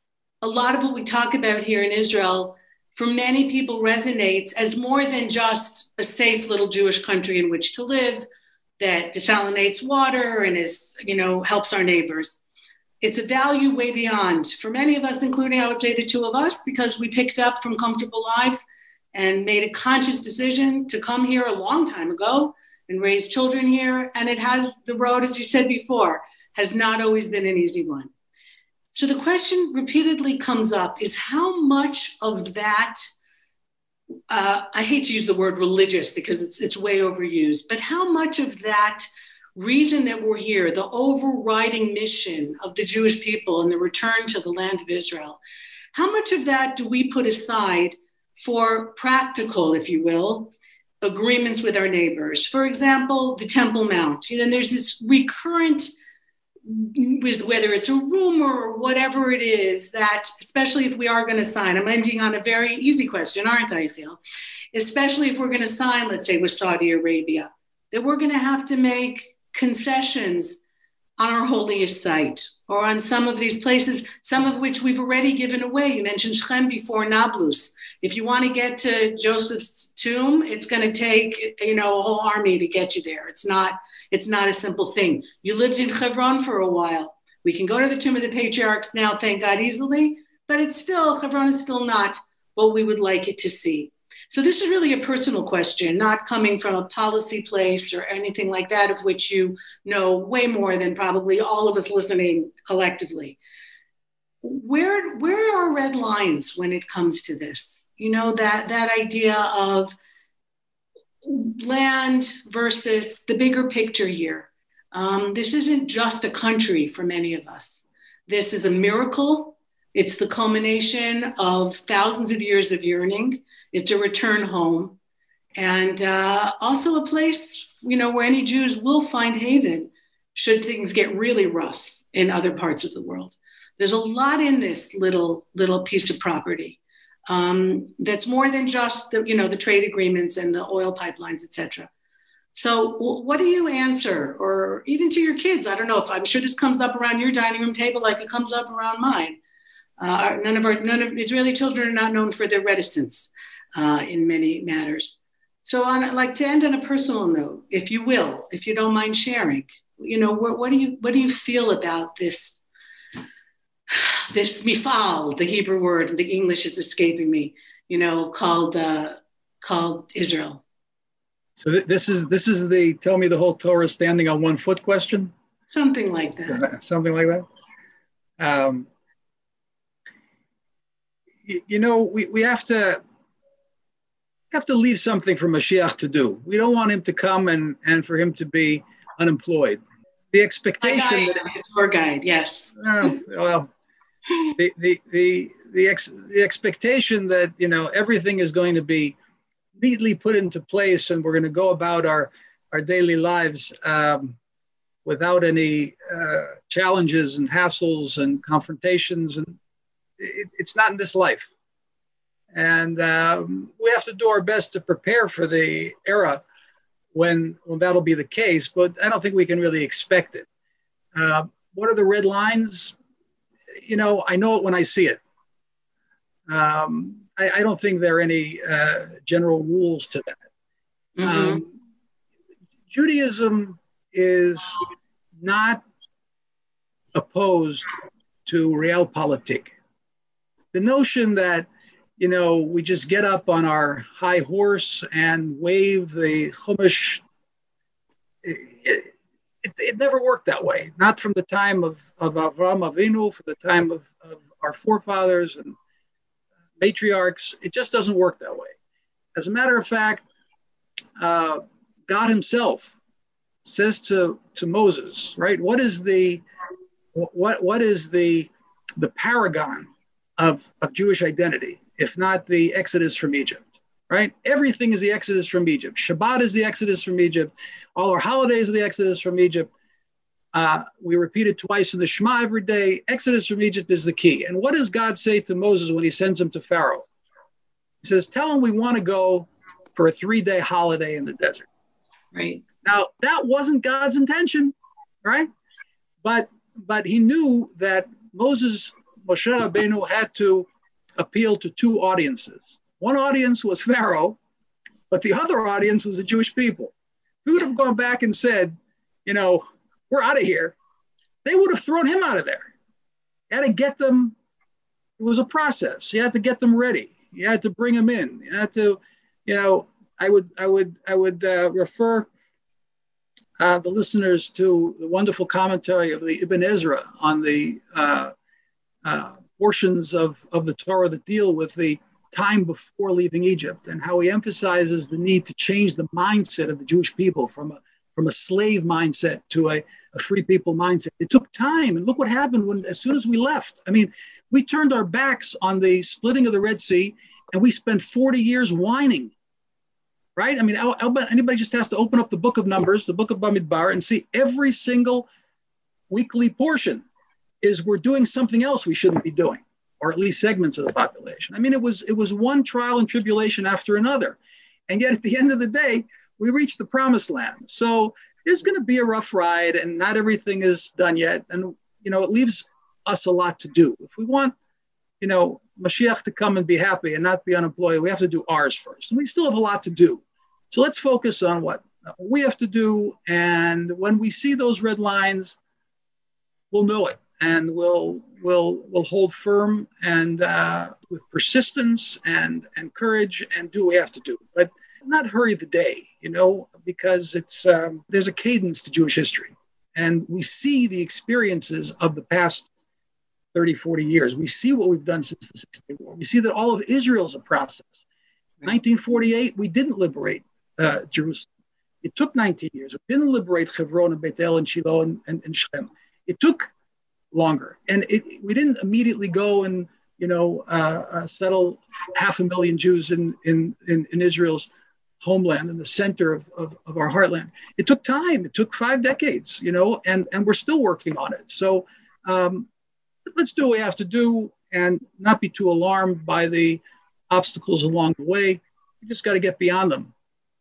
a lot of what we talk about here in Israel, for many people resonates as more than just a safe little Jewish country in which to live that desalinates water and is, you know, helps our neighbors. It's a value way beyond for many of us, including, I would say, the two of us, because we picked up from comfortable lives and made a conscious decision to come here a long time ago and raise children here. And it has, the road, as you said before, has not always been an easy one. So the question repeatedly comes up is how much of that, uh, I hate to use the word religious because it's, it's way overused, but how much of that reason that we're here, the overriding mission of the Jewish people and the return to the land of Israel, how much of that do we put aside for practical, if you will, agreements with our neighbors? For example, the Temple Mount. You know, and there's this recurrent, with whether it's a rumor or whatever it is, that especially if we are going to sign, I'm ending on a very easy question, aren't I, I feel? Especially if we're going to sign, let's say, with Saudi Arabia, that we're going to have to make concessions on our holiest site, or on some of these places, some of which we've already given away. You mentioned Shechem before, Nablus. If you want to get to Joseph's tomb, it's going to take, you know, a whole army to get you there. It's not, it's not a simple thing. You lived in Hebron for a while. We can go to the tomb of the patriarchs now, thank God, easily, but it's still, Hebron is still not what we would like it to see. So this is really a personal question, not coming from a policy place or anything like that, of which you know way more than probably all of us listening collectively. Where, where are red lines when it comes to this? You know, that, that idea of land versus the bigger picture here. Um, this isn't just a country for many of us. This is a miracle. It's the culmination of thousands of years of yearning. It's a return home, and uh, also a place, you know, where any Jews will find haven should things get really rough in other parts of the world. There's a lot in this little little piece of property um, that's more than just the, you know, the trade agreements and the oil pipelines, et cetera. So w- what do you answer, or even to your kids? I don't know if I'm sure this comes up around your dining room table like it comes up around mine. Uh, none of our none of Israeli children are not known for their reticence uh, in many matters. So, on I'd like to end on a personal note, if you will, if you don't mind sharing. You know, what, what do you what do you feel about this this mifal, the Hebrew word, the English is escaping me. You know, called uh, called Israel. So th- this is this is the tell me the whole Torah standing on one foot question. Something like that. Something like that. Um, You know, we, we have to have to leave something for Mashiach to do. We don't want him to come and, and for him to be unemployed. The expectation guide, that tour guide, yes. Uh, well, the the the the, ex, the expectation that, you know, everything is going to be neatly put into place and we're going to go about our our daily lives um, without any uh, challenges and hassles and confrontations, and it, it's not in this life. And um, we have to do our best to prepare for the era when, when that'll be the case, but I don't think we can really expect it. Uh, what are the red lines? You know, I know it when I see it. Um, I, I don't think there are any uh, general rules to that. Mm-hmm. Um, Judaism is not opposed to realpolitik. The notion that, you know, we just get up on our high horse and wave the Chumash, it, it, it never worked that way. Not from the time of, of Avraham Avinu, from the time of, of our forefathers and matriarchs. It just doesn't work that way. As a matter of fact, uh, God himself says to, to Moses, right? What is the what what is the the paragon of, of Jewish identity, if not the Exodus from Egypt, right? Everything is the Exodus from Egypt. Shabbat is the Exodus from Egypt. All our holidays are the Exodus from Egypt. Uh, we repeat it twice in the Shema every day. Exodus from Egypt is the key. And what does God say to Moses when he sends him to Pharaoh? He says, tell him we want to go for a three-day holiday in the desert. Right. Now, that wasn't God's intention, right? But but he knew that Moses, Moshe Rabbeinu, had to appeal to two audiences. One audience was Pharaoh, but the other audience was the Jewish people. If he would have gone back and said, you know, we're out of here, they would have thrown him out of there. You had to get them, it was a process. You had to get them ready. You had to bring them in. You had to, you know, I would I would I would uh, refer uh, the listeners to the wonderful commentary of the Ibn Ezra on the uh, uh, portions of, of the Torah that deal with the time before leaving Egypt, and how he emphasizes the need to change the mindset of the Jewish people from a from a slave mindset to a, a free people mindset. It took time, and look what happened when as soon as we left. I mean, we turned our backs on the splitting of the Red Sea, and we spent forty years whining. Right? I mean, I'll, I'll bet anybody just has to open up the book of Numbers, the book of Bamidbar, and see every single weekly portion is we're doing something else we shouldn't be doing, or at least segments of the population. I mean, it was it was one trial and tribulation after another. And yet at the end of the day, we reached the promised land. So there's going to be a rough ride and not everything is done yet. And, you know, it leaves us a lot to do. If we want, you know, Mashiach to come and be happy and not be unemployed, we have to do ours first. And we still have a lot to do. So let's focus on what we have to do. And when we see those red lines, we'll know it. And we'll we'll we'll hold firm and uh, with persistence and and courage and do what we have to do, but not hurry the day, you know, because it's um, there's a cadence to Jewish history, and we see the experiences of the past thirty, forty years. We see what we've done since the Six Day War. We see that all of Israel's a process. In nineteen forty-eight, we didn't liberate uh, Jerusalem. It took nineteen years. We didn't liberate Hebron and Beit El and Shiloh and, and, and Shem. It took longer. And it, we didn't immediately go and, you know, uh, uh, settle half a million Jews in, in, in, in Israel's homeland, in the center of, of, of our heartland. It took time. It took five decades, you know, and, and we're still working on it. So um, let's do what we have to do and not be too alarmed by the obstacles along the way. We just got to get beyond them.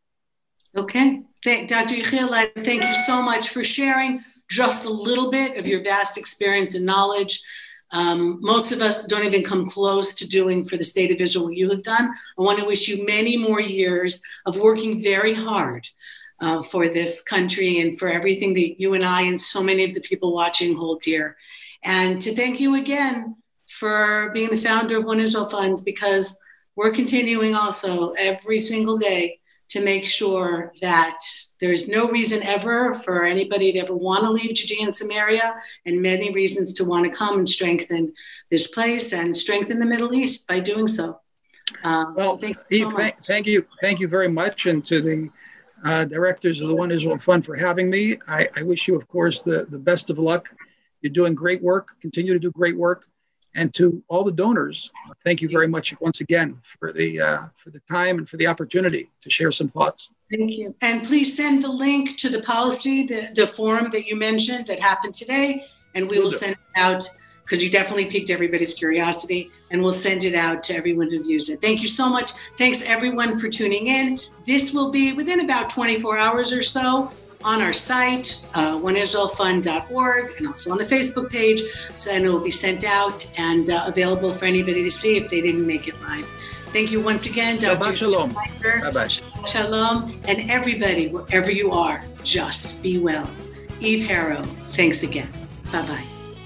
Okay. Thank, Doctor Yechiel, thank you so much for sharing just a little bit of your vast experience and knowledge. Um, most of us don't even come close to doing for the state of Israel what you have done. I want to wish you many more years of working very hard uh, for this country and for everything that you and I and so many of the people watching hold dear. And to thank you again for being the founder of One Israel Fund, because we're continuing also every single day to make sure that there is no reason ever for anybody to ever want to leave Judea and Samaria, and many reasons to want to come and strengthen this place and strengthen the Middle East by doing so. Um, well, so thank, you Eve, so thank, thank you. Thank you very much. And to the uh, directors of the One Israel Fund for having me. I, I wish you, of course, the, the best of luck. You're doing great work. Continue to do great work. And to all the donors, thank you very much once again for the uh, for the time and for the opportunity to share some thoughts. Thank you. And please send the link to the policy, the, the forum that you mentioned that happened today, and we will, will send it out because you definitely piqued everybody's curiosity, and we'll send it out to everyone who views it. Thank you so much. Thanks everyone for tuning in. This will be within about twenty-four hours or so on our site, uh, one israel fund dot org, and also on the Facebook page. So, and it will be sent out and uh, available for anybody to see if they didn't make it live. Thank you once again, Doctor Shalom. Bye-bye. Shalom. And everybody, wherever you are, just be well. Eve Harrow, thanks again. Bye-bye.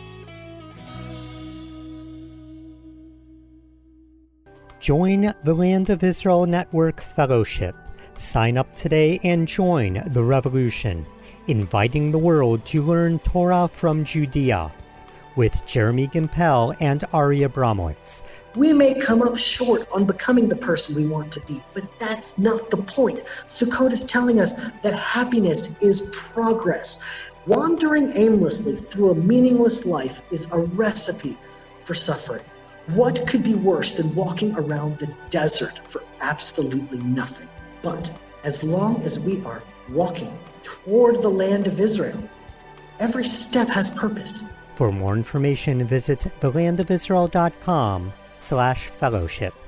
Join the Land of Israel Network Fellowship. Sign up today and join the revolution, inviting the world to learn Torah from Judea, with Jeremy Gimpel and Ari Abramowitz. We may come up short on becoming the person we want to be, but that's not the point. Sukkot is telling us that happiness is progress. Wandering aimlessly through a meaningless life is a recipe for suffering. What could be worse than walking around the desert for absolutely nothing? But as long as we are walking toward the land of Israel, every step has purpose. For more information, visit the land of israel dot com slash fellowship.